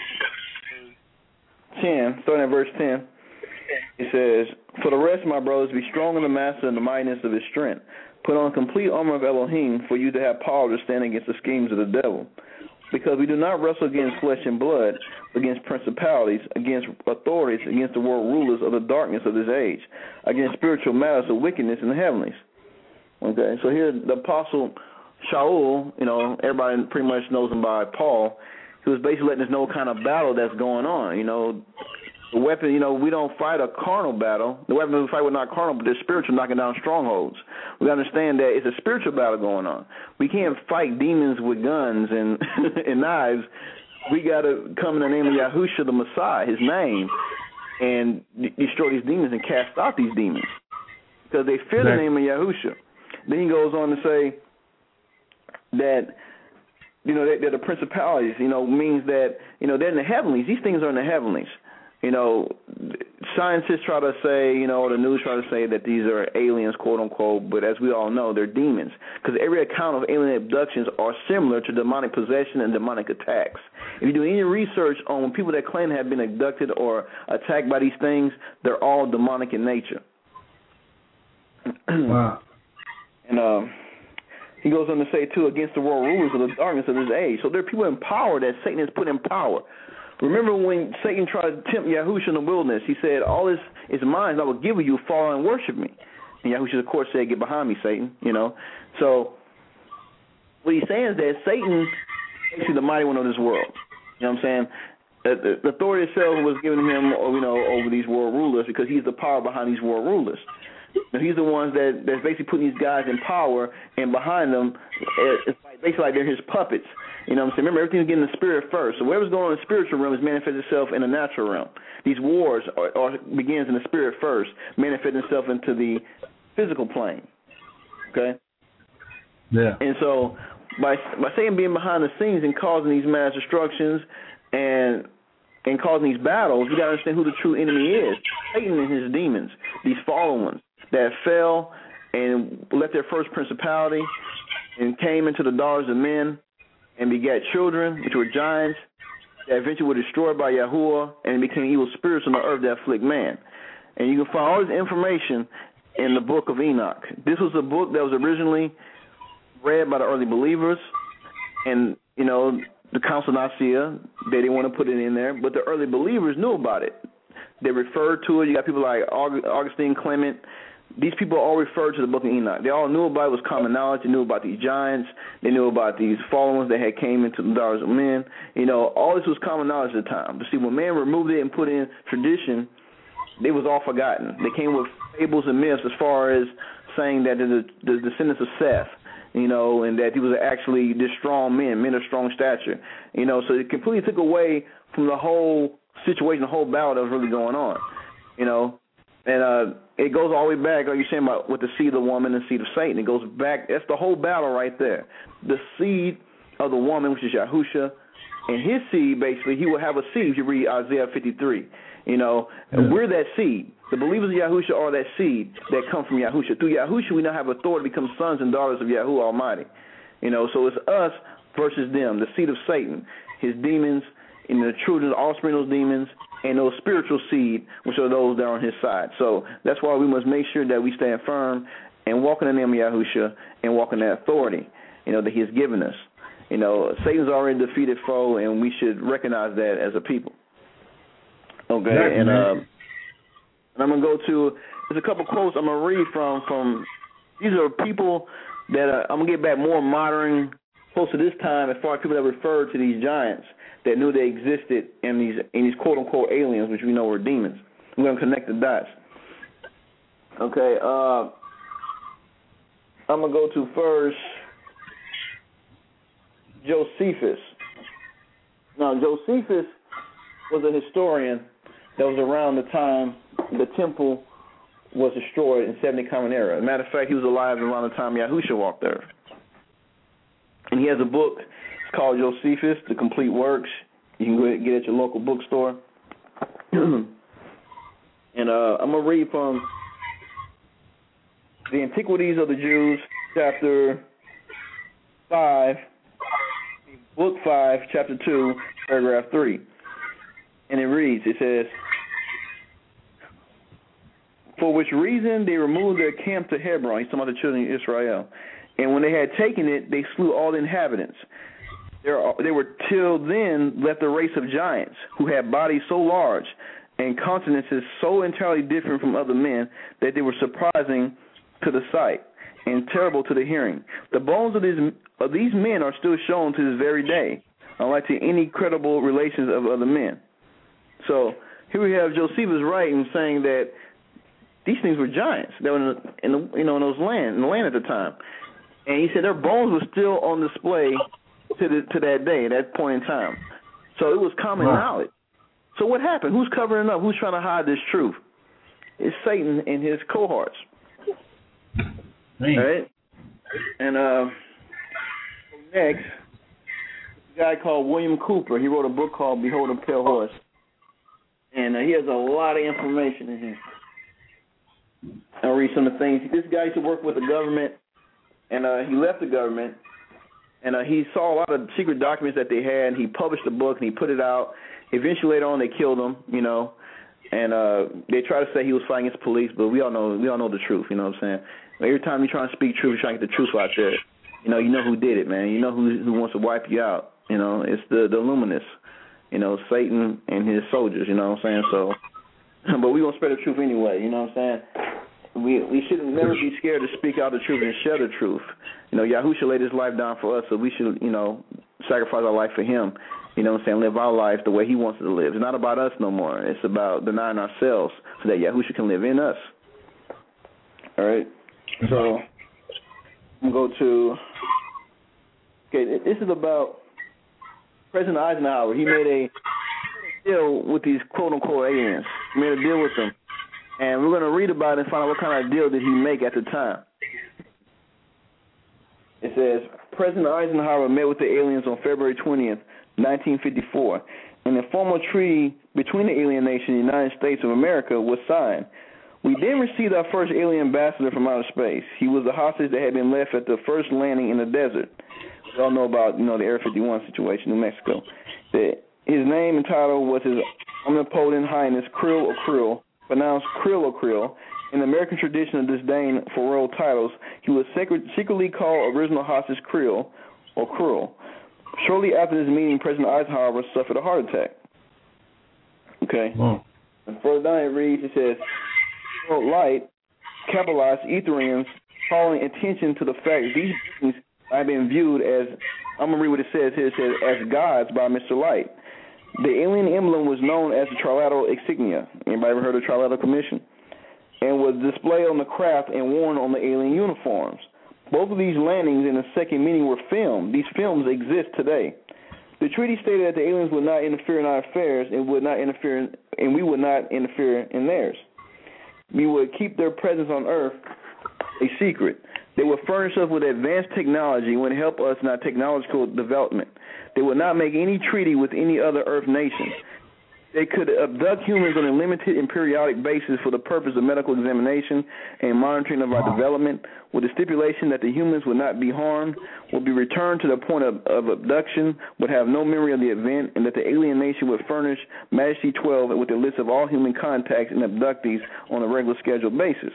10, starting at verse 10. It says, "For the rest, my brothers, be strong in the master and the mightiness of his strength. Put on complete armor of Elohim for you to have power to stand against the schemes of the devil. Because we do not wrestle against flesh and blood, but against principalities, against authorities, against the world rulers of the darkness of this age, against spiritual matters of wickedness in the heavenlies." Okay, so here the Apostle Shaul, everybody pretty much knows him by Paul. He was basically letting us know what kind of battle that's going on. The weapon, we don't fight a carnal battle. The weapons we fight were not carnal, but they're spiritual, knocking down strongholds. We understand that it's a spiritual battle going on. We can't fight demons with guns and and knives. We got to come in the name of Yahushua, the Messiah, his name, and destroy these demons and cast out these demons because they fear the name of Yahushua. Then he goes on to say that, they're the principalities, means that, they're in the heavenlies. These things are in the heavenlies. Scientists try to say, the news try to say that these are aliens, quote unquote, but as we all know, they're demons. Because every account of alien abductions are similar to demonic possession and demonic attacks. If you do any research on people that claim to have been abducted or attacked by these things, they're all demonic in nature. Wow. And he goes on to say, too, against the world rulers of the darkness of this age. So there are people in power that Satan has put in power. Remember when Satan tried to tempt Yahushua in the wilderness, he said, all this is mine, I will give you, fall and worship me. And Yahushua, of course, said, get behind me, Satan, So what he's saying is that Satan is basically the mighty one of this world. You know what I'm saying? The authority itself was given to him, over these world rulers because he's the power behind these world rulers. He's the ones that's basically putting these guys in power, and behind them, it's basically like they're his puppets. You know what I'm saying? Remember, everything's getting the spirit first. So whatever's going on in the spiritual realm is manifesting itself in the natural realm. These wars begins in the spirit first, manifesting itself into the physical plane. Okay? Yeah. And so by Satan being behind the scenes and causing these mass destructions and causing these battles, we got to understand who the true enemy is. Satan and his demons, these fallen ones that fell and left their first principality and came into the daughters of men and begat children, which were giants, that eventually were destroyed by Yahuwah and became evil spirits on the earth that afflict man. And you can find all this information in the book of Enoch. This was a book that was originally read by the early believers, and, the Council of Nicaea, they didn't want to put it in there, but the early believers knew about it. They referred to it. You got people like Augustine, Clement. These people all referred to the book of Enoch. They all knew about it. It was common knowledge. They knew about these giants. They knew about these fallen ones that had came into the daughters of men. All this was common knowledge at the time. But see, when man removed it and put in tradition, it was all forgotten. They came with fables and myths as far as saying that the descendants of Seth, and that he was actually this strong men of strong stature. So it completely took away from the whole situation, the whole battle that was really going on. And it goes all the way back, like you're saying, about with the seed of the woman and the seed of Satan. It goes back. That's the whole battle right there. The seed of the woman, which is Yahushua, and his seed, basically, he will have a seed. If you read Isaiah 53, and we're that seed. The believers of Yahushua are that seed that come from Yahushua. Through Yahushua, we now have authority to become sons and daughters of Yahuwah Almighty. So it's us versus them, the seed of Satan, his demons, and the children, the offspring of those demons, and those spiritual seed, which are those that are on his side. So that's why we must make sure that we stand firm and walk in the name of Yahushua and walk in that authority, that he has given us. Satan's already a defeated foe, and we should recognize that as a people. Okay, exactly. And I'm going to go to, there's a couple quotes I'm going to read from these are people that I'm going to get back more modern, close to this time, as far as people that refer to these giants that knew they existed in these quote-unquote aliens, which we know were demons. I'm going to connect the dots. Okay, I'm going to go to first Josephus. Now, Josephus was a historian that was around the time the temple was destroyed in 70 Common Era. As a matter of fact, he was alive around the time Yahushua walked the earth. And he has a book. It's called Josephus, The Complete Works. You can go get it at your local bookstore. And I'm going to read from The Antiquities of the Jews, chapter 5, book 5, chapter 2, paragraph 3. And it reads, it says, for which reason they removed their camp to Hebron. He's talking about the children of Israel. And when they had taken it, they slew all the inhabitants. They were till then left a race of giants who had bodies so large and countenances so entirely different from other men that they were surprising to the sight and terrible to the hearing. The bones of these men are still shown to this very day, unlike to any credible relations of other men. So here we have Josephus writing saying that these things were giants that were in the land at the time, and he said their bones were still on display to that day, that point in time. So it was common knowledge. So what happened? Who's covering up? Who's trying to hide this truth? It's Satan and his cohorts. Man. All right. And next, a guy called William Cooper. He wrote a book called Behold a Pale Horse, and he has a lot of information in here. I'll read some of the things. This guy used to work with the government, and he left the government, and he saw a lot of secret documents that they had, and he published a book, and he put it out. Eventually, later on, they killed him, and they try to say he was fighting against police, but we all know the truth, you know what I'm saying? Every time you're trying to speak truth, you're trying to get the truth out there. You know who did it, man. You know who wants to wipe you out. It's the Illuminists, Satan and his soldiers, you know what I'm saying? So, but we gonna spread the truth anyway, you know what I'm saying? We should never be scared to speak out the truth and share the truth. Yahushua laid his life down for us, so we should, sacrifice our life for him. You know what I'm saying? Live our life the way he wants us to live. It's not about us no more. It's about denying ourselves so that Yahushua can live in us. All right? So I'm going to go to, okay, this is about President Eisenhower. He made a deal with these quote-unquote aliens. He made a deal with them. And we're going to read about it and find out what kind of deal did he make at the time. It says, President Eisenhower met with the aliens on February 20th, 1954, and a formal treaty between the alien nation and the United States of America was signed. We then received our first alien ambassador from outer space. He was the hostage that had been left at the first landing in the desert. We all know about, the Area 51 situation in New Mexico. His name and title was His Omnipotent Highness Krill or Krill, pronounced Krill or Krill. In the American tradition of disdain for royal titles, he was secretly called original hostage Krill or Krill. Shortly after this meeting, President Eisenhower suffered a heart attack. Okay. Wow. And further down it reads, it says, light, capitalized Etherians, calling attention to the fact that these beings have been viewed as, I'm going to read what it says here, it says, as gods by Mr. Light. The alien emblem was known as the trilateral insignia. Anybody ever heard of the trilateral commission? And was displayed on the craft and worn on the alien uniforms. Both of these landings in the second meeting were filmed. These films exist today. The treaty stated that the aliens would not interfere in our affairs and we would not interfere in theirs. We would keep their presence on Earth a secret. They would furnish us with advanced technology and would help us in our technological development. They would not make any treaty with any other Earth nation. They could abduct humans on a limited and periodic basis for the purpose of medical examination and monitoring of our development, with the stipulation that the humans would not be harmed, would be returned to the point of abduction, would have no memory of the event, and that the alien nation would furnish Majesty 12 with a list of all human contacts and abductees on a regular scheduled basis.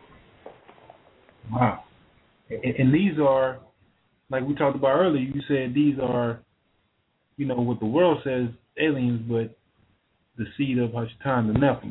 Wow. And these are, like we talked about earlier, you said these are, what the world says aliens, but the seed of Hashatan, the Nephilim.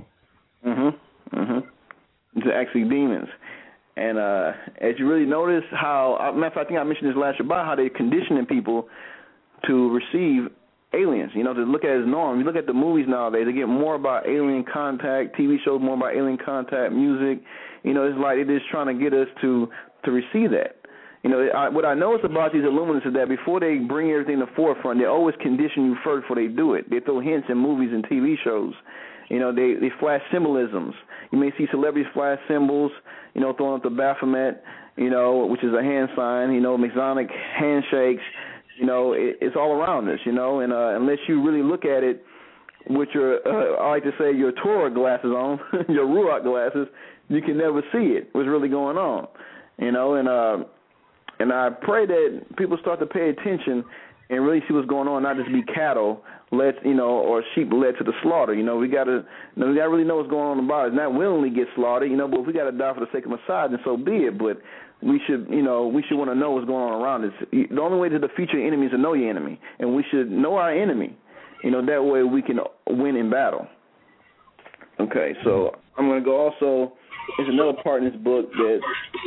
They're actually demons. And as you really notice how, matter of fact, I think I mentioned this last year about how they're conditioning people to receive aliens, to look at it as norm. You look at the movies nowadays, they get more about alien contact, TV shows more about alien contact, music. It's like they're just trying to get us to receive that. What I notice about these Illuminists is that before they bring everything to the forefront, they always condition you first before they do it. They throw hints in movies and TV shows. They flash symbolisms. You may see celebrities flash symbols, throwing up the Baphomet, which is a hand sign, Masonic handshakes. It's all around us, and unless you really look at it with your, I like to say, your Torah glasses on, your Ruach glasses, you can never see it, what's really going on, you know. And I pray that people start to pay attention and really see what's going on, not just be cattle led, you know, or sheep led to the slaughter. You know, we gotta really know what's going on in the body. Not willingly get slaughtered, you know, but if we gotta die for the sake of Messiah, then so be it. But we should want to know what's going on around us. The only way to defeat your enemy is to know your enemy, and we should know our enemy. You know, that way we can win in battle. Okay, so I'm going to go also, there's another part in this book that,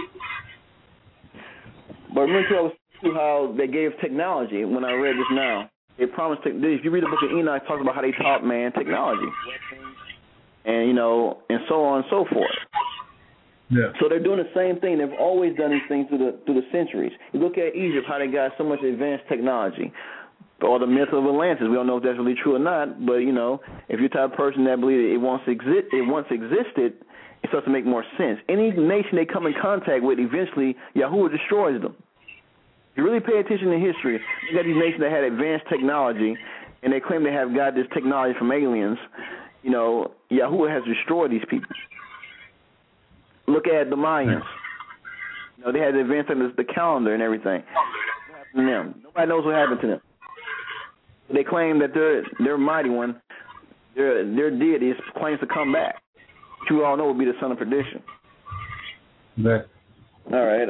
but remember how they gave technology when I read this now. They promised, if you read the book of Enoch, it talks about how they taught man technology. And, you know, and so on and so forth. Yeah. So they're doing the same thing. They've always done these things through the centuries. You look at Egypt, how they got so much advanced technology. Or the myth of Atlantis. We don't know if that's really true or not, but, you know, if you're the type of person that believes it once existed, it starts to make more sense. Any nation they come in contact with, eventually, Yahuwah destroys them. If you really pay attention to history, you got these nations that had advanced technology, and they claim they have got this technology from aliens. You know, Yahuwah has destroyed these people. Look at the Mayans. You know, they had advanced the calendar and everything. What happened to them? Nobody knows what happened to them. They claim that their mighty one, their deity, claims to come back, which you all know will be the son of perdition. That. All right.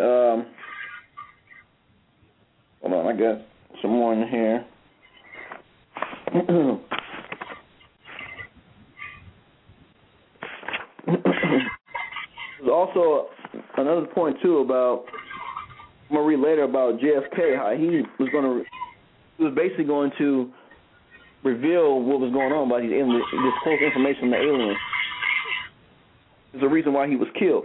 Hold on, I got some more in here. There's also another point too about, I'm gonna read later about JFK, how he was basically going to reveal what was going on about these aliens, this close information from the aliens. There's a reason why he was killed.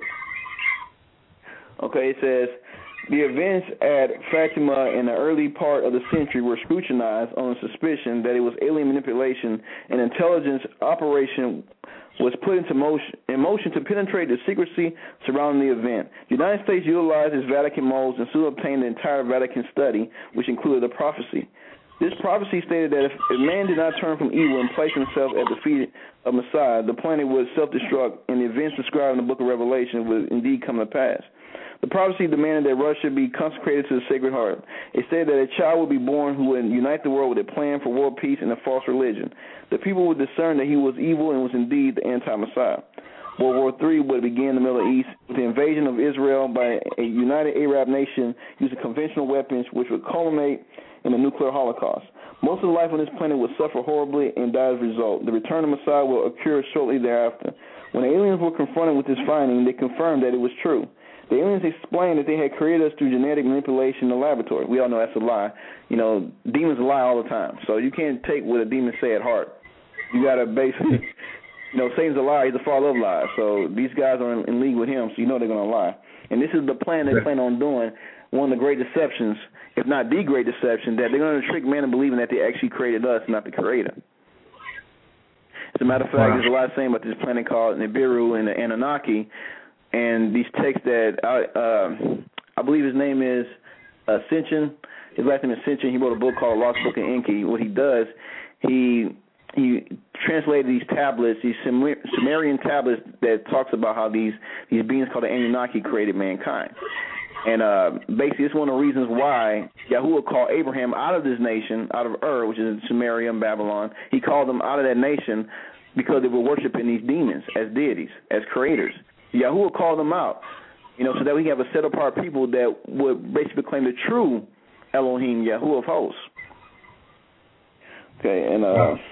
Okay, it says, the events at Fatima in the early part of the century were scrutinized on the suspicion that it was alien manipulation and intelligence operation was put into motion to penetrate the secrecy surrounding the event. The United States utilized its Vatican modes and soon obtained the entire Vatican study, which included a prophecy. This prophecy stated that if man did not turn from evil and place himself at the feet of Messiah, the planet would self-destruct, and the events described in the book of Revelation would indeed come to pass. The prophecy demanded that Russia be consecrated to the Sacred Heart. It said that a child would be born who would unite the world with a plan for world peace and a false religion. The people would discern that he was evil and was indeed the anti-Messiah. World War III would begin in the Middle East with the invasion of Israel by a united Arab nation using conventional weapons, which would culminate in a nuclear holocaust. Most of the life on this planet would suffer horribly and die as a result. The return of Messiah will occur shortly thereafter. When the aliens were confronted with this finding, they confirmed that it was true. The aliens explained that they had created us through genetic manipulation in the laboratory. We all know that's a lie. You know, demons lie all the time. So you can't take what a demon say at heart. You got to basically, you know, Satan's a liar. He's the father of lies. So these guys are in league with him, so you know they're going to lie. And this is the plan they plan on doing, one of the great deceptions, if not the great deception, that they're going to trick man into believing that they actually created us, not the creator. As a matter of fact, there's a lot saying about this planet called Nibiru and the Anunnaki, and these texts that I believe his name is Ascension. His last name is Ascension. He wrote a book called Lost Book of Enki. What he does, he translated these tablets, these Sumerian tablets that talks about how these beings called the Anunnaki created mankind. And basically, it's one of the reasons why Yahuwah called Abraham out of this nation, out of Ur, which is in Sumeria and Babylon. He called them out of that nation because they were worshiping these demons as deities, as creators. Yahuwah called them out, you know, so that we have a set-apart people that would basically claim the true Elohim, Yahuwah of hosts. Okay, and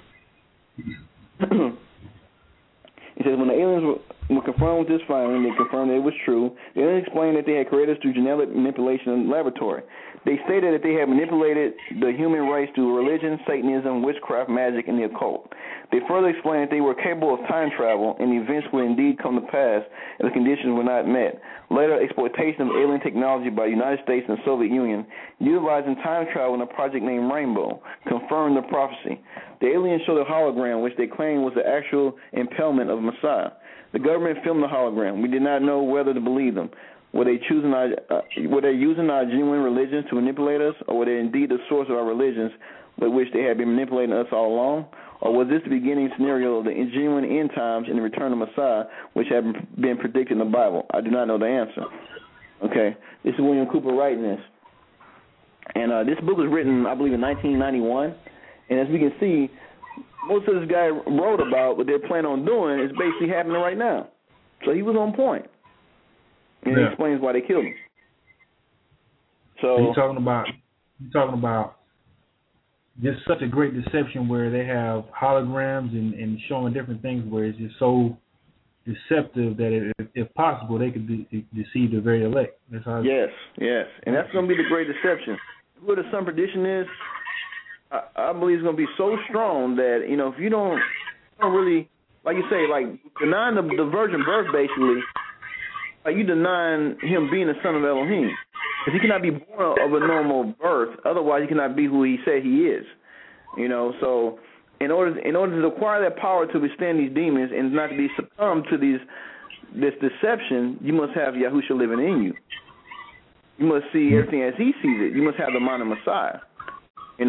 he says, when the aliens were confirmed with this finding, they confirmed that it was true. They then explained that they had created us through genetic manipulation in the laboratory. They stated that they had manipulated the human race through religion, Satanism, witchcraft, magic, and the occult. They further explained that they were capable of time travel, and the events would indeed come to pass, and the conditions were not met. Later, exploitation of alien technology by the United States and the Soviet Union, utilizing time travel in a project named Rainbow, confirmed the prophecy. The aliens showed a hologram, which they claimed was the actual impalement of Messiah. The government filmed the hologram. We did not know whether to believe them. Were they using our genuine religions to manipulate us, or were they indeed the source of our religions with which they had been manipulating us all along? Or was this the beginning scenario of the genuine end times and the return of Messiah, which have been predicted in the Bible? I do not know the answer. Okay, this is William Cooper writing this. And this book was written, I believe, in 1991. And as we can see, most of this guy wrote about what they're planning on doing is basically happening right now. So he was on point. And he explains why they killed him. So you're talking about just such a great deception where they have holograms and showing different things where it's just so deceptive that if possible they could deceive the very elect. That's how. Yes, and that's going to be the great deception. What the Son perdition is, I believe it's going to be so strong that if you don't really, like you say, like denying the virgin birth, basically, like you denying him being the son of Elohim, because he cannot be born of a normal birth. Otherwise, he cannot be who he said he is. So in order to acquire that power to withstand these demons and not to be succumb to this deception, you must have Yahusha living in you. You must see everything as he sees it. You must have the mind of Messiah. And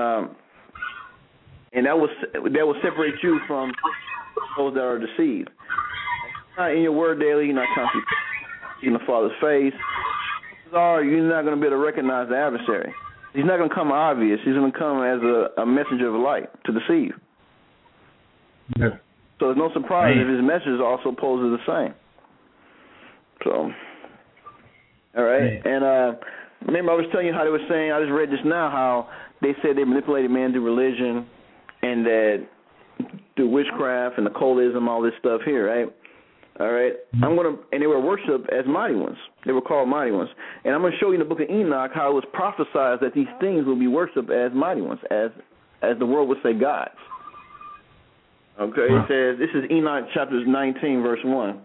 that will separate you from those that are deceived. Not in your word daily, you're not constantly seeing the Father's face. You're not going to be able to recognize the adversary. He's not going to come obvious. He's going to come as a messenger of light to deceive. Yeah. So there's no surprise if his message also poses the same. So, all right. And remember I was telling you how they were saying, I just read just now how they said they manipulated man through religion and that through witchcraft and occultism, all this stuff here, right? All right. And they were worshipped as mighty ones. They were called mighty ones. And I'm going to show you in the book of Enoch how it was prophesied that these things will be worshipped as mighty ones, as the world would say gods. Okay. It says, this is Enoch chapter 19, verse 1.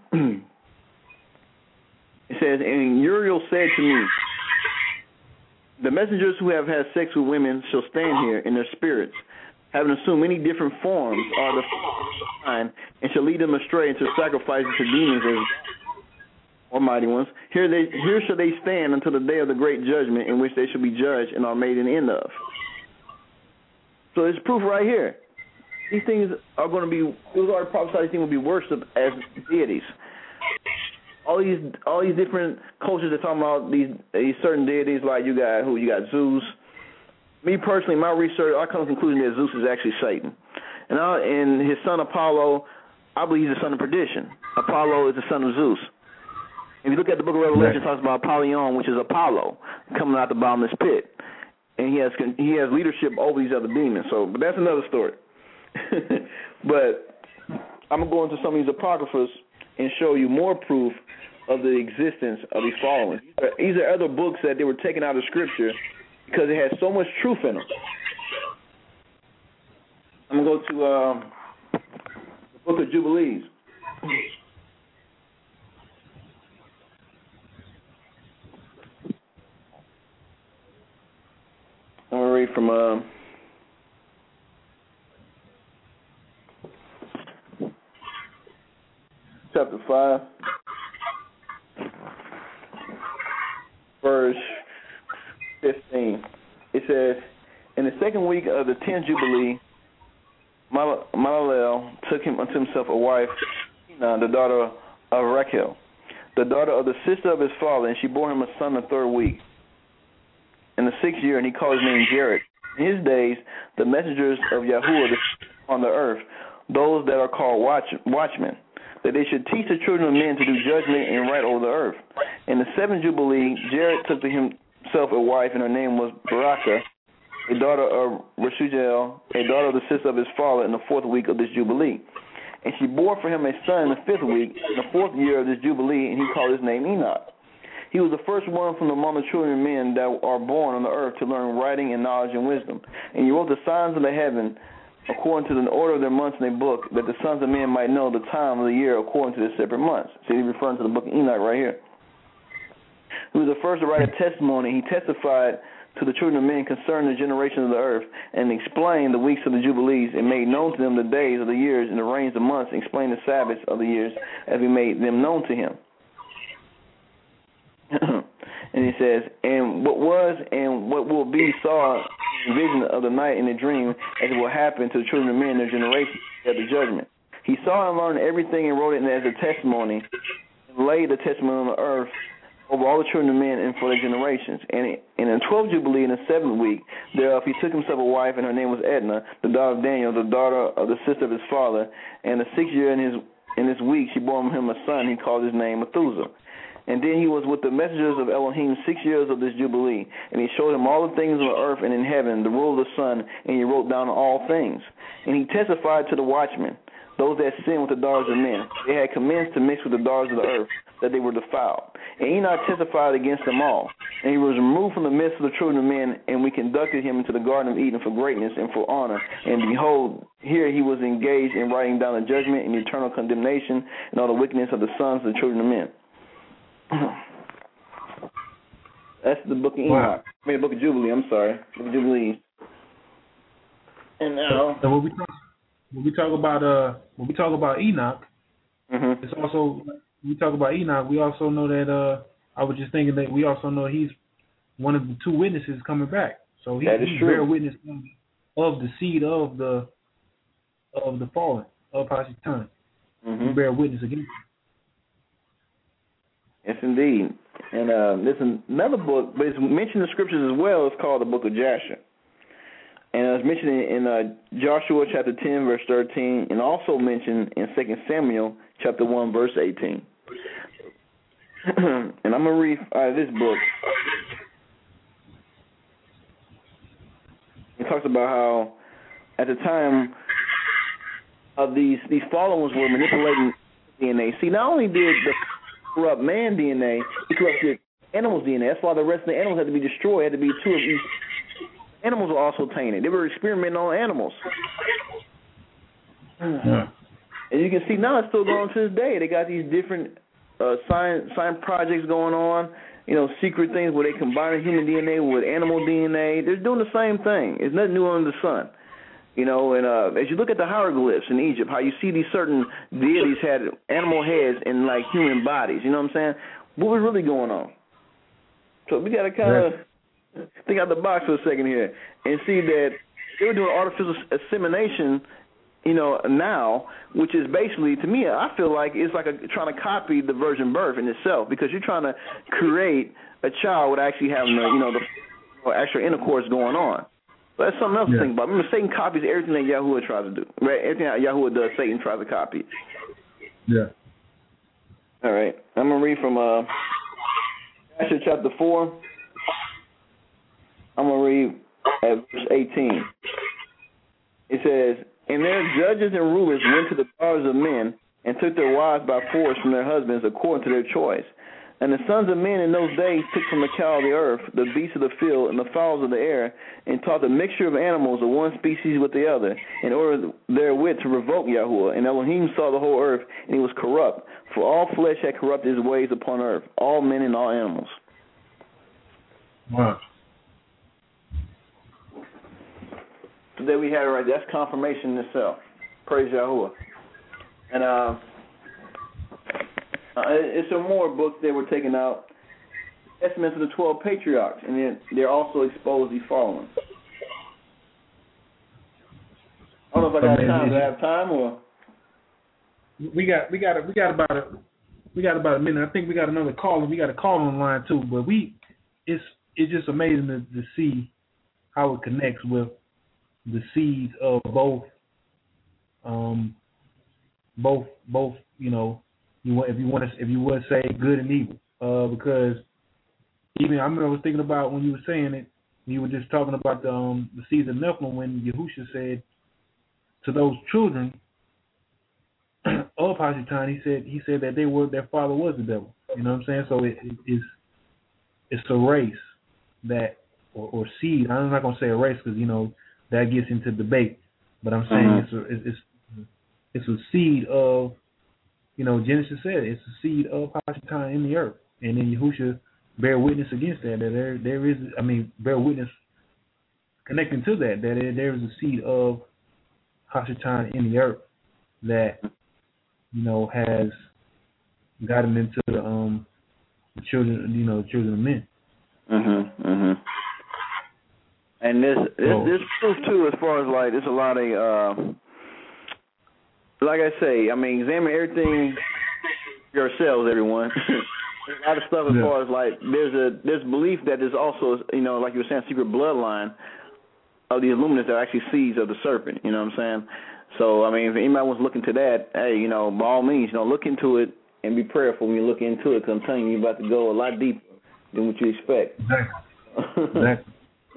It says, and Uriel said to me, the messengers who have had sex with women shall stand here in their spirits, having assumed many different forms, are the sign, and shall lead them astray into sacrifices to demons or mighty ones. Here shall they stand until the day of the great judgment, in which they shall be judged and are made an end of. So there's proof right here. These things are going to be, it was already prophesied these things will be worshipped as deities. All these different cultures are talking about these certain deities, like you got Zeus. Me personally, my research, I come to the conclusion that Zeus is actually Satan. And his son Apollo, I believe he's the son of perdition. Apollo is the son of Zeus. If you look at the book of Revelation, it talks about Apollyon, which is Apollo, coming out the bottomless pit. And he has leadership over these other demons. But that's another story. But I'm going to go into some of these apocryphas and show you more proof of the existence of these followings. These are other books that they were taken out of Scripture because it has so much truth in them. I'm going to go to the Book of Jubilees. I'm going to read from chapter 5, verse 15. It says, in the second week of the 10th Jubilee, Malalel took him unto himself a wife, the daughter of Rachel, the daughter of the sister of his father, and she bore him a son the third week. In the 6th year, and he called his name Jared. In his days, the messengers of Yahuwah on the earth, those that are called watchmen, that they should teach the children of men to do judgment and right over the earth. In the 7th Jubilee, Jared took to himself a wife, and her name was Baraka, a daughter of Reshuel, a daughter of the sister of his father, in the 4th week of this Jubilee. And she bore for him a son in the 5th week, in the 4th year of this Jubilee, and he called his name Enoch. He was the first one from among the children of men that are born on the earth to learn writing and knowledge and wisdom. And he wrote the signs of the heaven according to the order of their months in a book, that the sons of men might know the time of the year according to their separate months. So he's referring to the book of Enoch right here. He was the first to write a testimony. He testified to the children of men concerning the generation of the earth, and explained the weeks of the Jubilees, and made known to them the days of the years and the reigns of months, and explained the Sabbaths of the years, as he made them known to him. And he says, and what was and what will be saw the vision of the night in a dream, as it will happen to the children of men in their generation at the judgment. He saw and learned everything and wrote it as a testimony, and laid the testimony on the earth over all the children of men and for their generations. And in the 12th Jubilee, in the 7th week thereof, he took himself a wife, and her name was Edna, the daughter of Daniel, the daughter of the sister of his father. And the 6th year in this week she bore him a son. He called his name Methuselah. And then he was with the messengers of Elohim 6 years of this Jubilee, and he showed him all the things on the earth and in heaven, the rule of the sun, and he wrote down all things. And he testified to the watchmen, those that sinned with the daughters of men. They had commenced to mix with the daughters of the earth, that they were defiled. And Enoch testified against them all. And he was removed from the midst of the children of men, and we conducted him into the Garden of Eden for greatness and for honor. And behold, here he was engaged in writing down the judgment and eternal condemnation and all the wickedness of the sons of the children of men. That's the book of Enoch. Wow. I mean, the book of Jubilee. I'm sorry, book of Jubilee. And now, so when we talk about Enoch, it's also when we talk about Enoch. We also know that I was just thinking that we also know he's one of the two witnesses coming back. So he's bear witness of the seed of the fallen of Hasatan. He bear witness against him. Yes, indeed. And there's another book, but it's mentioned in the scriptures as well. It's called the Book of Jasher. And it's mentioned in Joshua chapter 10, verse 13, and also mentioned in 2 Samuel chapter 1, verse 18. And I'm going to read out of this book. It talks about how at the time of these fallen ones were manipulating DNA. See, not only did the corrupt man DNA, he corrupted animals' DNA. That's why the rest of the animals had to be destroyed. Had to be two of each. Animals were also tainted. They were experimenting on animals. And you can see now it's still going to this day. They got these different science projects going on, secret things where they combine human DNA with animal DNA. They're doing the same thing. There's nothing new under the sun. And as you look at the hieroglyphs in Egypt, how you see these certain deities had animal heads and like human bodies. You know what I'm saying? What was really going on? So we got to kind of think out the box for a second here and see that they were doing artificial insemination, now, which is basically, to me, I feel like it's like trying to copy the virgin birth in itself, because you're trying to create a child without actually having the actual intercourse going on. But that's something else to think about. Remember, Satan copies everything that Yahuwah tries to do. Right? Everything that Yahuwah does, Satan tries to copy. Yeah. All right. I'm going to read from Joshua chapter 4. I'm going to read at verse 18. It says, "And their judges and rulers went to the daughters of men and took their wives by force from their husbands according to their choice. And the sons of men in those days took from the cow of the earth, the beasts of the field, and the fowls of the air, and taught the mixture of animals of one species with the other, in order therewith to provoke Yahuwah. And Elohim saw the whole earth, and he was corrupt, for all flesh had corrupted his ways upon earth, all men and all animals." Wow. So there we have it right there. That's confirmation in itself. Praise Yahuwah. And it's some more books that were taken out, estimates of the 12 patriarchs, and then they're also exposed the fallen. I don't know if I got time. Do I have time or? We got about a minute. I think we got another call, and we got a call on the line too. But it's just amazing to see how it connects with the seeds of both. If you want to say good and evil, because even I remember I was thinking about when you were saying it, you were just talking about the seeds of Nephilim, when Yahushua said to those children of Hasatan, he said that their father was the devil. You know what I'm saying? So it's a race that or seed. I'm not gonna say a race because that gets into debate, but I'm saying it's a seed of. Genesis said it's a seed of Hasatan in the earth, and then Yahushua bear witness against that. That there is, bear witness connecting to that there is a seed of Hasatan in the earth that has gotten into the, children of men. And this proof too, as far as like there's a lot of like I say, I mean, examine everything yourselves, everyone. There's a lot of stuff as far as like there's belief that there's also, you know, like you were saying, secret bloodline of the Illuminati that are actually seeds of the serpent. You know what I'm saying? So I mean, if anybody wants to look into that, hey, you know, by all means, you know, look into it and be prayerful when you look into it, because I'm telling you, you're about to go a lot deeper than what you expect. Exactly.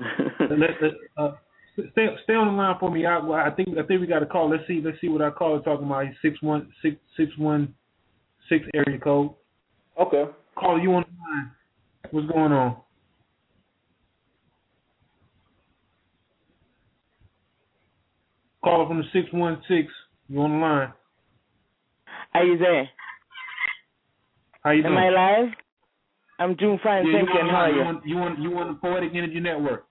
Stay on the line for me. I think we got a call. Let's see what our caller talking about. 616 area code. Okay. Caller, you on the line? What's going on? Caller from the 616. You on the line? Are you there? How you doing? Am I live? I'm doing fine, thank you. And how are you? You on the Poetic Energy Network?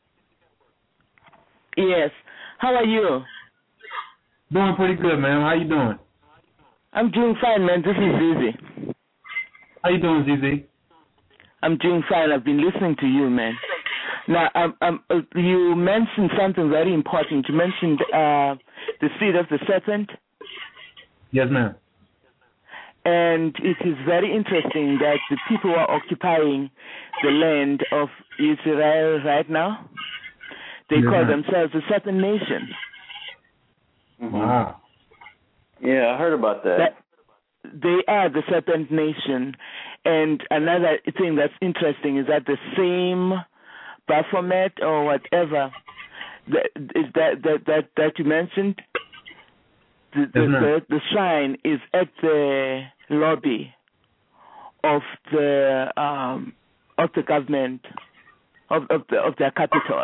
Yes. How are you? Doing pretty good, man. How you doing? I'm doing fine, man. This is Zizi. How you doing, Zizi? I'm doing fine. I've been listening to you, man. Now, you mentioned something very important. You mentioned the seed of the serpent. Yes, ma'am. And it is very interesting that the people who are occupying the land of Israel right now, they call themselves the Serpent Nation. Mm-hmm. Wow. Yeah, I heard about that. They are the Serpent Nation. And another thing that's interesting is that the same Baphomet or whatever that you mentioned, the shrine is at the lobby of the government of their capital.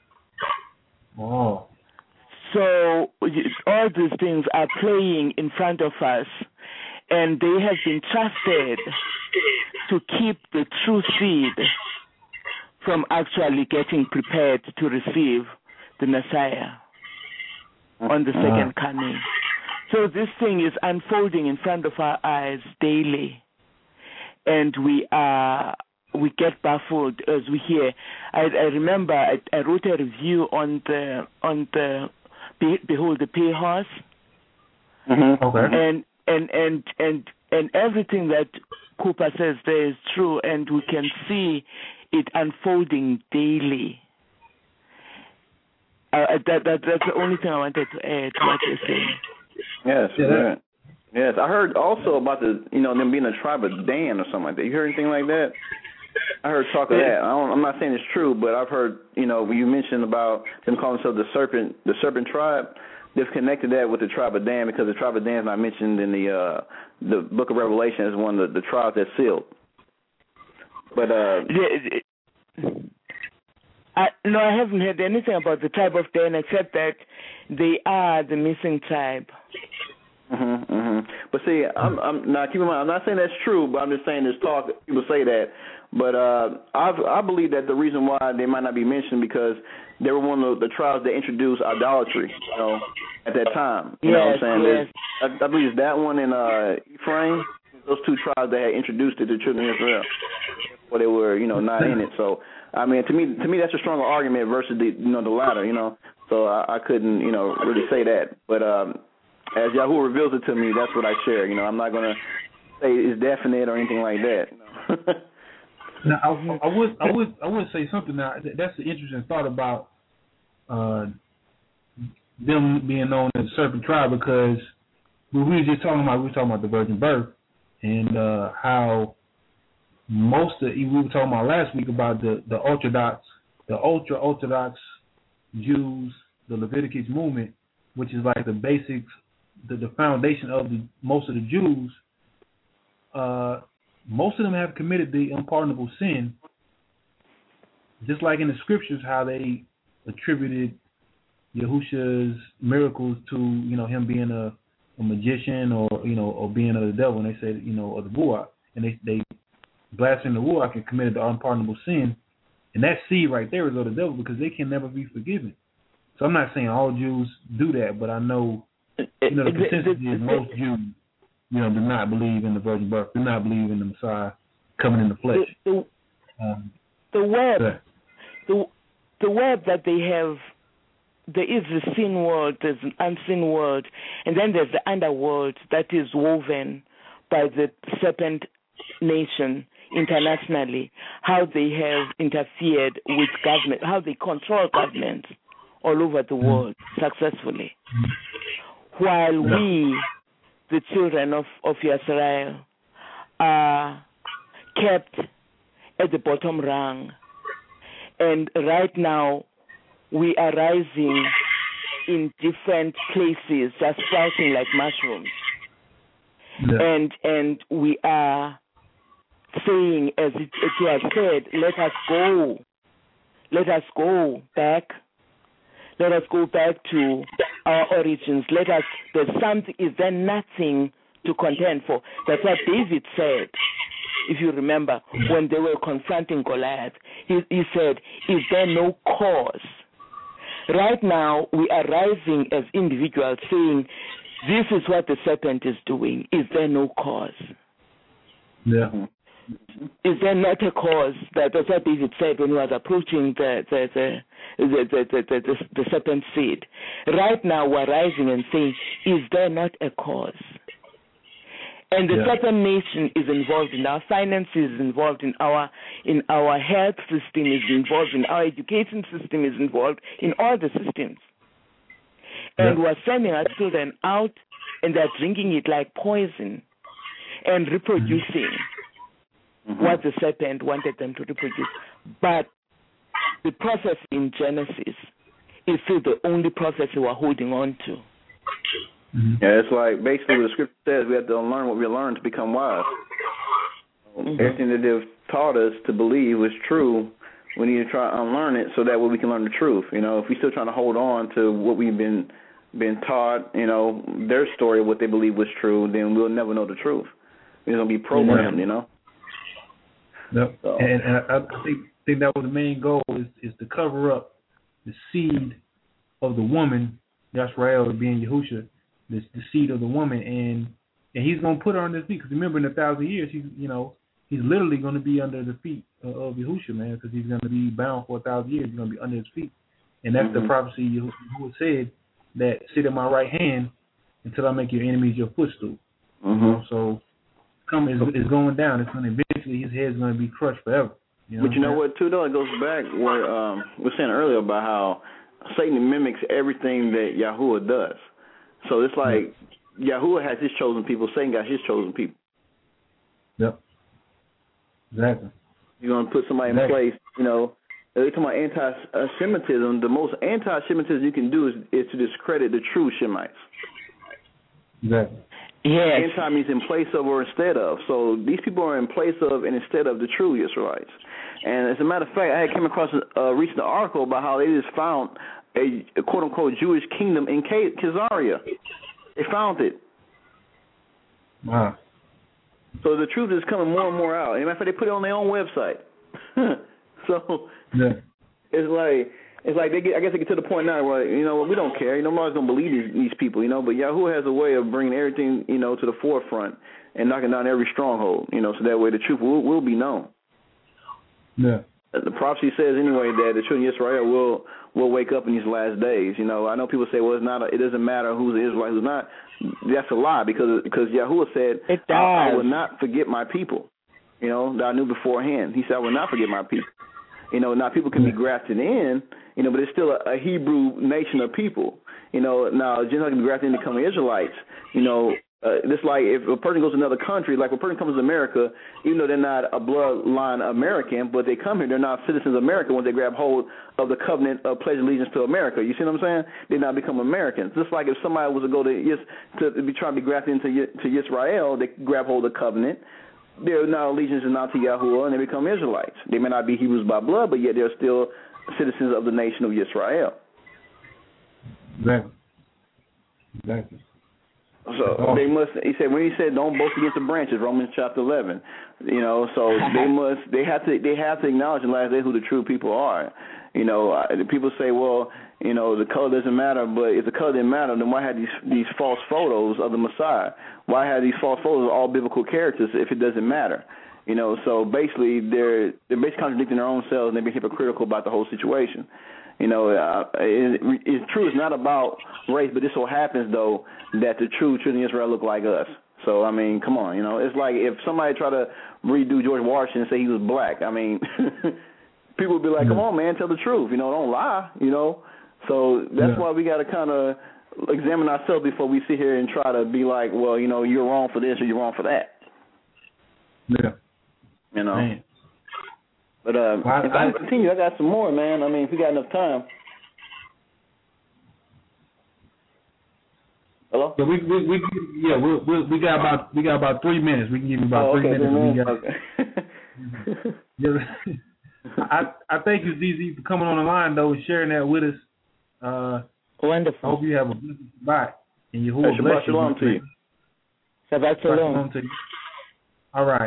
Oh. So all these things are playing in front of us, and they have been trusted to keep the true seed from actually getting prepared to receive the Messiah on the second coming. So this thing is unfolding in front of our eyes daily, and we get baffled as we hear. I remember I wrote a review on the Behold the Pay Horse, okay. and everything that Cooper says there is true, and we can see it unfolding daily. That's the only thing I wanted to add to what you're saying. Yes, right. Yes. I heard also about them being a tribe of Dan or something like that. You heard anything like that? I heard talk of that. I'm not saying it's true, but I've heard, when you mentioned about them calling themselves the serpent tribe, they've connected that with the tribe of Dan, because the tribe of Dan is not mentioned in the book of Revelation as one of the tribes that's sealed. But I haven't heard anything about the tribe of Dan except that they are the missing tribe. But see, I'm now keep in mind, I'm not saying that's true, but I'm just saying there's talk. People say that, but I believe that the reason why they might not be mentioned because they were one of the tribes that introduced idolatry, at that time. You know what I'm saying? Yes. I believe it's that one in Ephraim. Those two tribes that had introduced it to the children of Israel, or they were, not in it. So I mean, to me, that's a stronger argument versus the latter. So I couldn't, really say that, but. As Yahuwah reveals it to me, that's what I share. I'm not going to say it's definite or anything like that. Now, I would say something. Now, that's an interesting thought about them being known as the Serpent Tribe, because we were just talking about the virgin birth and how we were talking about last week about the ultra Orthodox Jews, the Leviticus movement, which is like the basics. The foundation of most of the Jews, most of them have committed the unpardonable sin, just like in the scriptures, how they attributed Yahusha's miracles to him being a magician or being of the devil, and they said of the Ruach, and they blasphemed the Ruach and committed the unpardonable sin, and that seed right there is of the devil because they can never be forgiven. So I'm not saying all Jews do that, but I know. The consensus is most Jews, do not believe in the virgin birth, do not believe in the Messiah coming in the flesh. the web that they have, there is the seen world, there's an unseen world, and then there's the underworld that is woven by the serpent nation internationally, how they have interfered with government, how they control governments all over the world successfully. While we, the children of Yisrael, are kept at the bottom rung. And right now, we are rising in different places, just sprouting like mushrooms. Yeah. And we are saying, as it was said, let us go back. Let us go back to our origins. Is there nothing to contend for? That's what David said. If you remember, when they were confronting Goliath, he said, is there no cause? Right now, we are rising as individuals saying, this is what the serpent is doing. Is there no cause? Yeah. Is there not a cause? That's what David said when he was approaching the serpent seed. Right now, we're rising and saying, is there not a cause? And the serpent nation is involved in our finances, is involved in our health system, is involved in our education system, is involved in all the systems. And we're sending our children out, and they're drinking it like poison and reproducing what the serpent wanted them to reproduce. But the prophecy in Genesis is still the only prophecy we're holding on to. Yeah, it's like basically what the scripture says, we have to unlearn what we learned to become wise. Everything that they've taught us to believe was true, we need to try to unlearn it so that way we can learn the truth. You know, if we're still trying to hold on to what we've been taught, you know, their story of what they believe was true, then we'll never know the truth. We're going to be programmed, you know. Yep. So. And I think that was the main goal is to cover up the seed of the woman, Yisrael being Yahusha, the seed of the woman, and he's going to put her on his feet. Because remember, in 1,000 years, he's literally going to be under the feet of Yahusha, man, because he's going to be bound for 1,000 years. He's going to be under his feet. And that's the prophecy Yahuwah said, that sit at my right hand until I make your enemies your footstool. You know, so it's going down. It's going to eventually, his head's going to be crushed forever. You know, but you know what, too, though? It goes back what we were saying earlier about how Satan mimics everything that Yahuwah does. So it's like Yahuwah has his chosen people, Satan got his chosen people. Yep. Exactly. You're going to put somebody in place, you know. They're talking about anti-Semitism. The most anti-Semitism you can do is to discredit the true Shemites. Exactly. Yes. Anti means in place of or instead of. So these people are in place of and instead of the true Israelites. And as a matter of fact, I had came across a recent article about how they just found a quote-unquote Jewish kingdom in Khazaria. They found it. Wow. So the truth is coming more and more out. As a matter of fact, they put it on their own website. So it's like I guess they get to the point now where, you know, we don't care. You know, nobody's going to believe these people, you know, but Yahuwah has a way of bringing everything, you know, to the forefront and knocking down every stronghold, you know, so that way the truth will be known. Yeah. The prophecy says anyway that the children of Israel will wake up in these last days. You know, I know people say, well, it doesn't matter who's an Israelite, who's not. That's a lie because Yahuwah said, I will not forget my people, you know, that I knew beforehand. He said, I will not forget my people. You know, now people can be grafted in, you know, but it's still a Hebrew nation of people. You know, now Gentiles can be grafted in to become Israelites. You know, just like if a person goes to another country, like if a person comes to America, even though they're not a bloodline American, but they come here, they're not citizens of America when they grab hold of the covenant of pledge allegiance to America. You see what I'm saying? They now become Americans. Just like if somebody was to go to be trying to be grafted into Yisrael, they grab hold of the covenant. Their now allegiance is not to Yahuwah, and they become Israelites. They may not be Hebrews by blood, but yet they're still citizens of the nation of Yisrael. Exactly. So they must. He said when he said, "Don't boast against the branches," Romans chapter 11. You know, so they have to acknowledge in the last day who the true people are. You know, people say, well, you know, the color doesn't matter, but if the color didn't matter, then why have these false photos of the Messiah? Why have these false photos of all biblical characters if it doesn't matter? You know, so basically they're basically contradicting their own selves, and they're being hypocritical about the whole situation. You know, it's true. It's not about race, but it so happens though that the true children of Israel look like us. So I mean, come on, you know, it's like if somebody try to redo George Washington and say he was black. I mean, people would be like, come on, man, tell the truth. You know, don't lie. You know, so that's why we got to kind of examine ourselves before we sit here and try to be like, well, you know, you're wrong for this or you're wrong for that. Yeah. You know. Man. But if I continue, I got some more, man. I mean, if we got enough time. Hello? So we got about 3 minutes. We can give you about 3 minutes. Okay. I thank you, ZZ, for coming on the line though and sharing that with us. Wonderful. I hope you have a blessed Shabbat and Yahuwah bless you. Shabbat shalom to you. Shabbat shalom. To you. All right.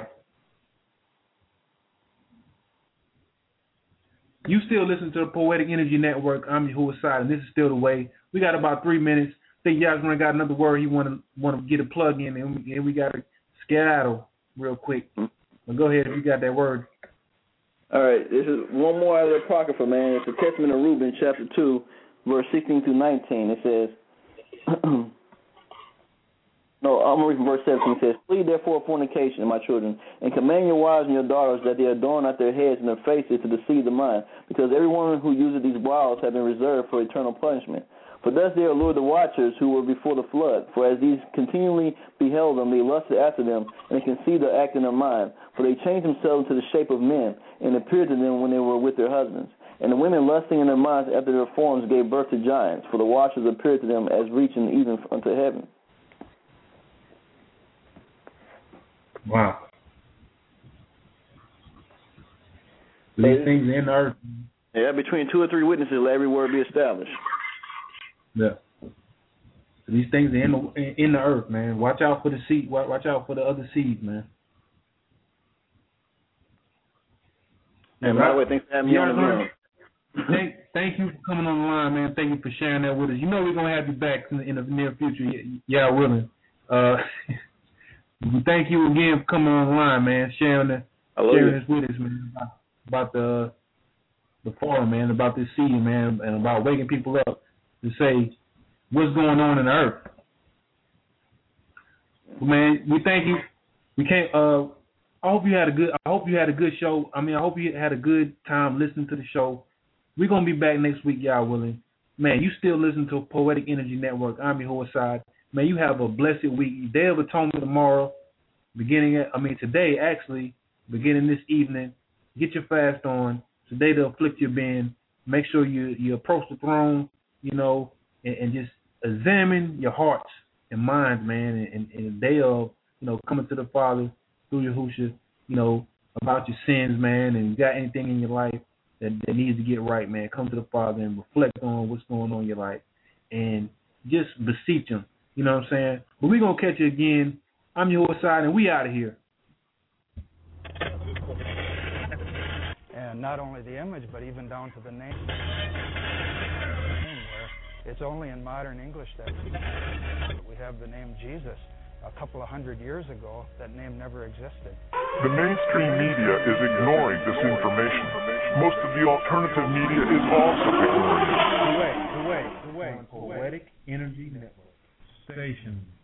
You still listen to the Poetic Energy Network. I'm Yahuwah Side, and this is still the way. We got about 3 minutes. I think Yasmin got another word he want to get a plug in, and we got to skedaddle real quick. But go ahead if you got that word. All right, this is one more out of the Apocrypha, man. It's the Testament of Reuben, chapter 2, verse 16 through 19. It says, no, I'm going to read from verse 17. It says, flee therefore fornication, my children, and command your wives and your daughters that they adorn not their heads and their faces to deceive the mind, because every woman who uses these wiles have been reserved for eternal punishment. For thus they allure the watchers who were before the flood. For as these continually beheld them, they lusted after them, and conceived the act in their mind. For they changed themselves into the shape of men, and appeared to them when they were with their husbands. And the women lusting in their minds after their forms gave birth to giants. For the watchers appeared to them as reaching even unto heaven. Wow. These things in the earth. Yeah, between 2 or 3 witnesses, let every word be established. Yeah. So these things are in the earth, man. Watch out for the seed. Watch out for the other seeds, man. And by the way, thanks for having me on the room. Thank you for coming on the line, man. Thank you for sharing that with us. You know we're gonna have you back in the near future. Yeah, willing. Thank you again for coming on the line, man. Sharing this with us, man. About the forum, man. About this seed, man, and about waking people up to say what's going on in the earth. Man, we thank you. We can't. I hope you had a good show. I mean, I hope you had a good time listening to the show. We're gonna be back next week, y'all willing. Man, you still listen to Poetic Energy Network. I'm Yahuwah Side. Man, you have a blessed week. Day of Atonement tomorrow, today actually, beginning this evening. Get your fast on. Today to afflict your being. Make sure you approach the throne, you know, and just examine your hearts and minds, man, and the day of, you know, coming to the Father through Yahushua, you know, about your sins, man, and you got anything in your life that needs to get right, man. Come to the Father and reflect on what's going on in your life and just beseech him. You know what I'm saying? But we're going to catch you again. I'm Yahuwah Side, and we out of here. And not only the image, but even down to the name. It's only in modern English that we have the name Jesus. A couple of 100 years ago, that name never existed. The mainstream media is ignoring this information. Most of the alternative media is also ignoring it. Poetic Energy Network Station.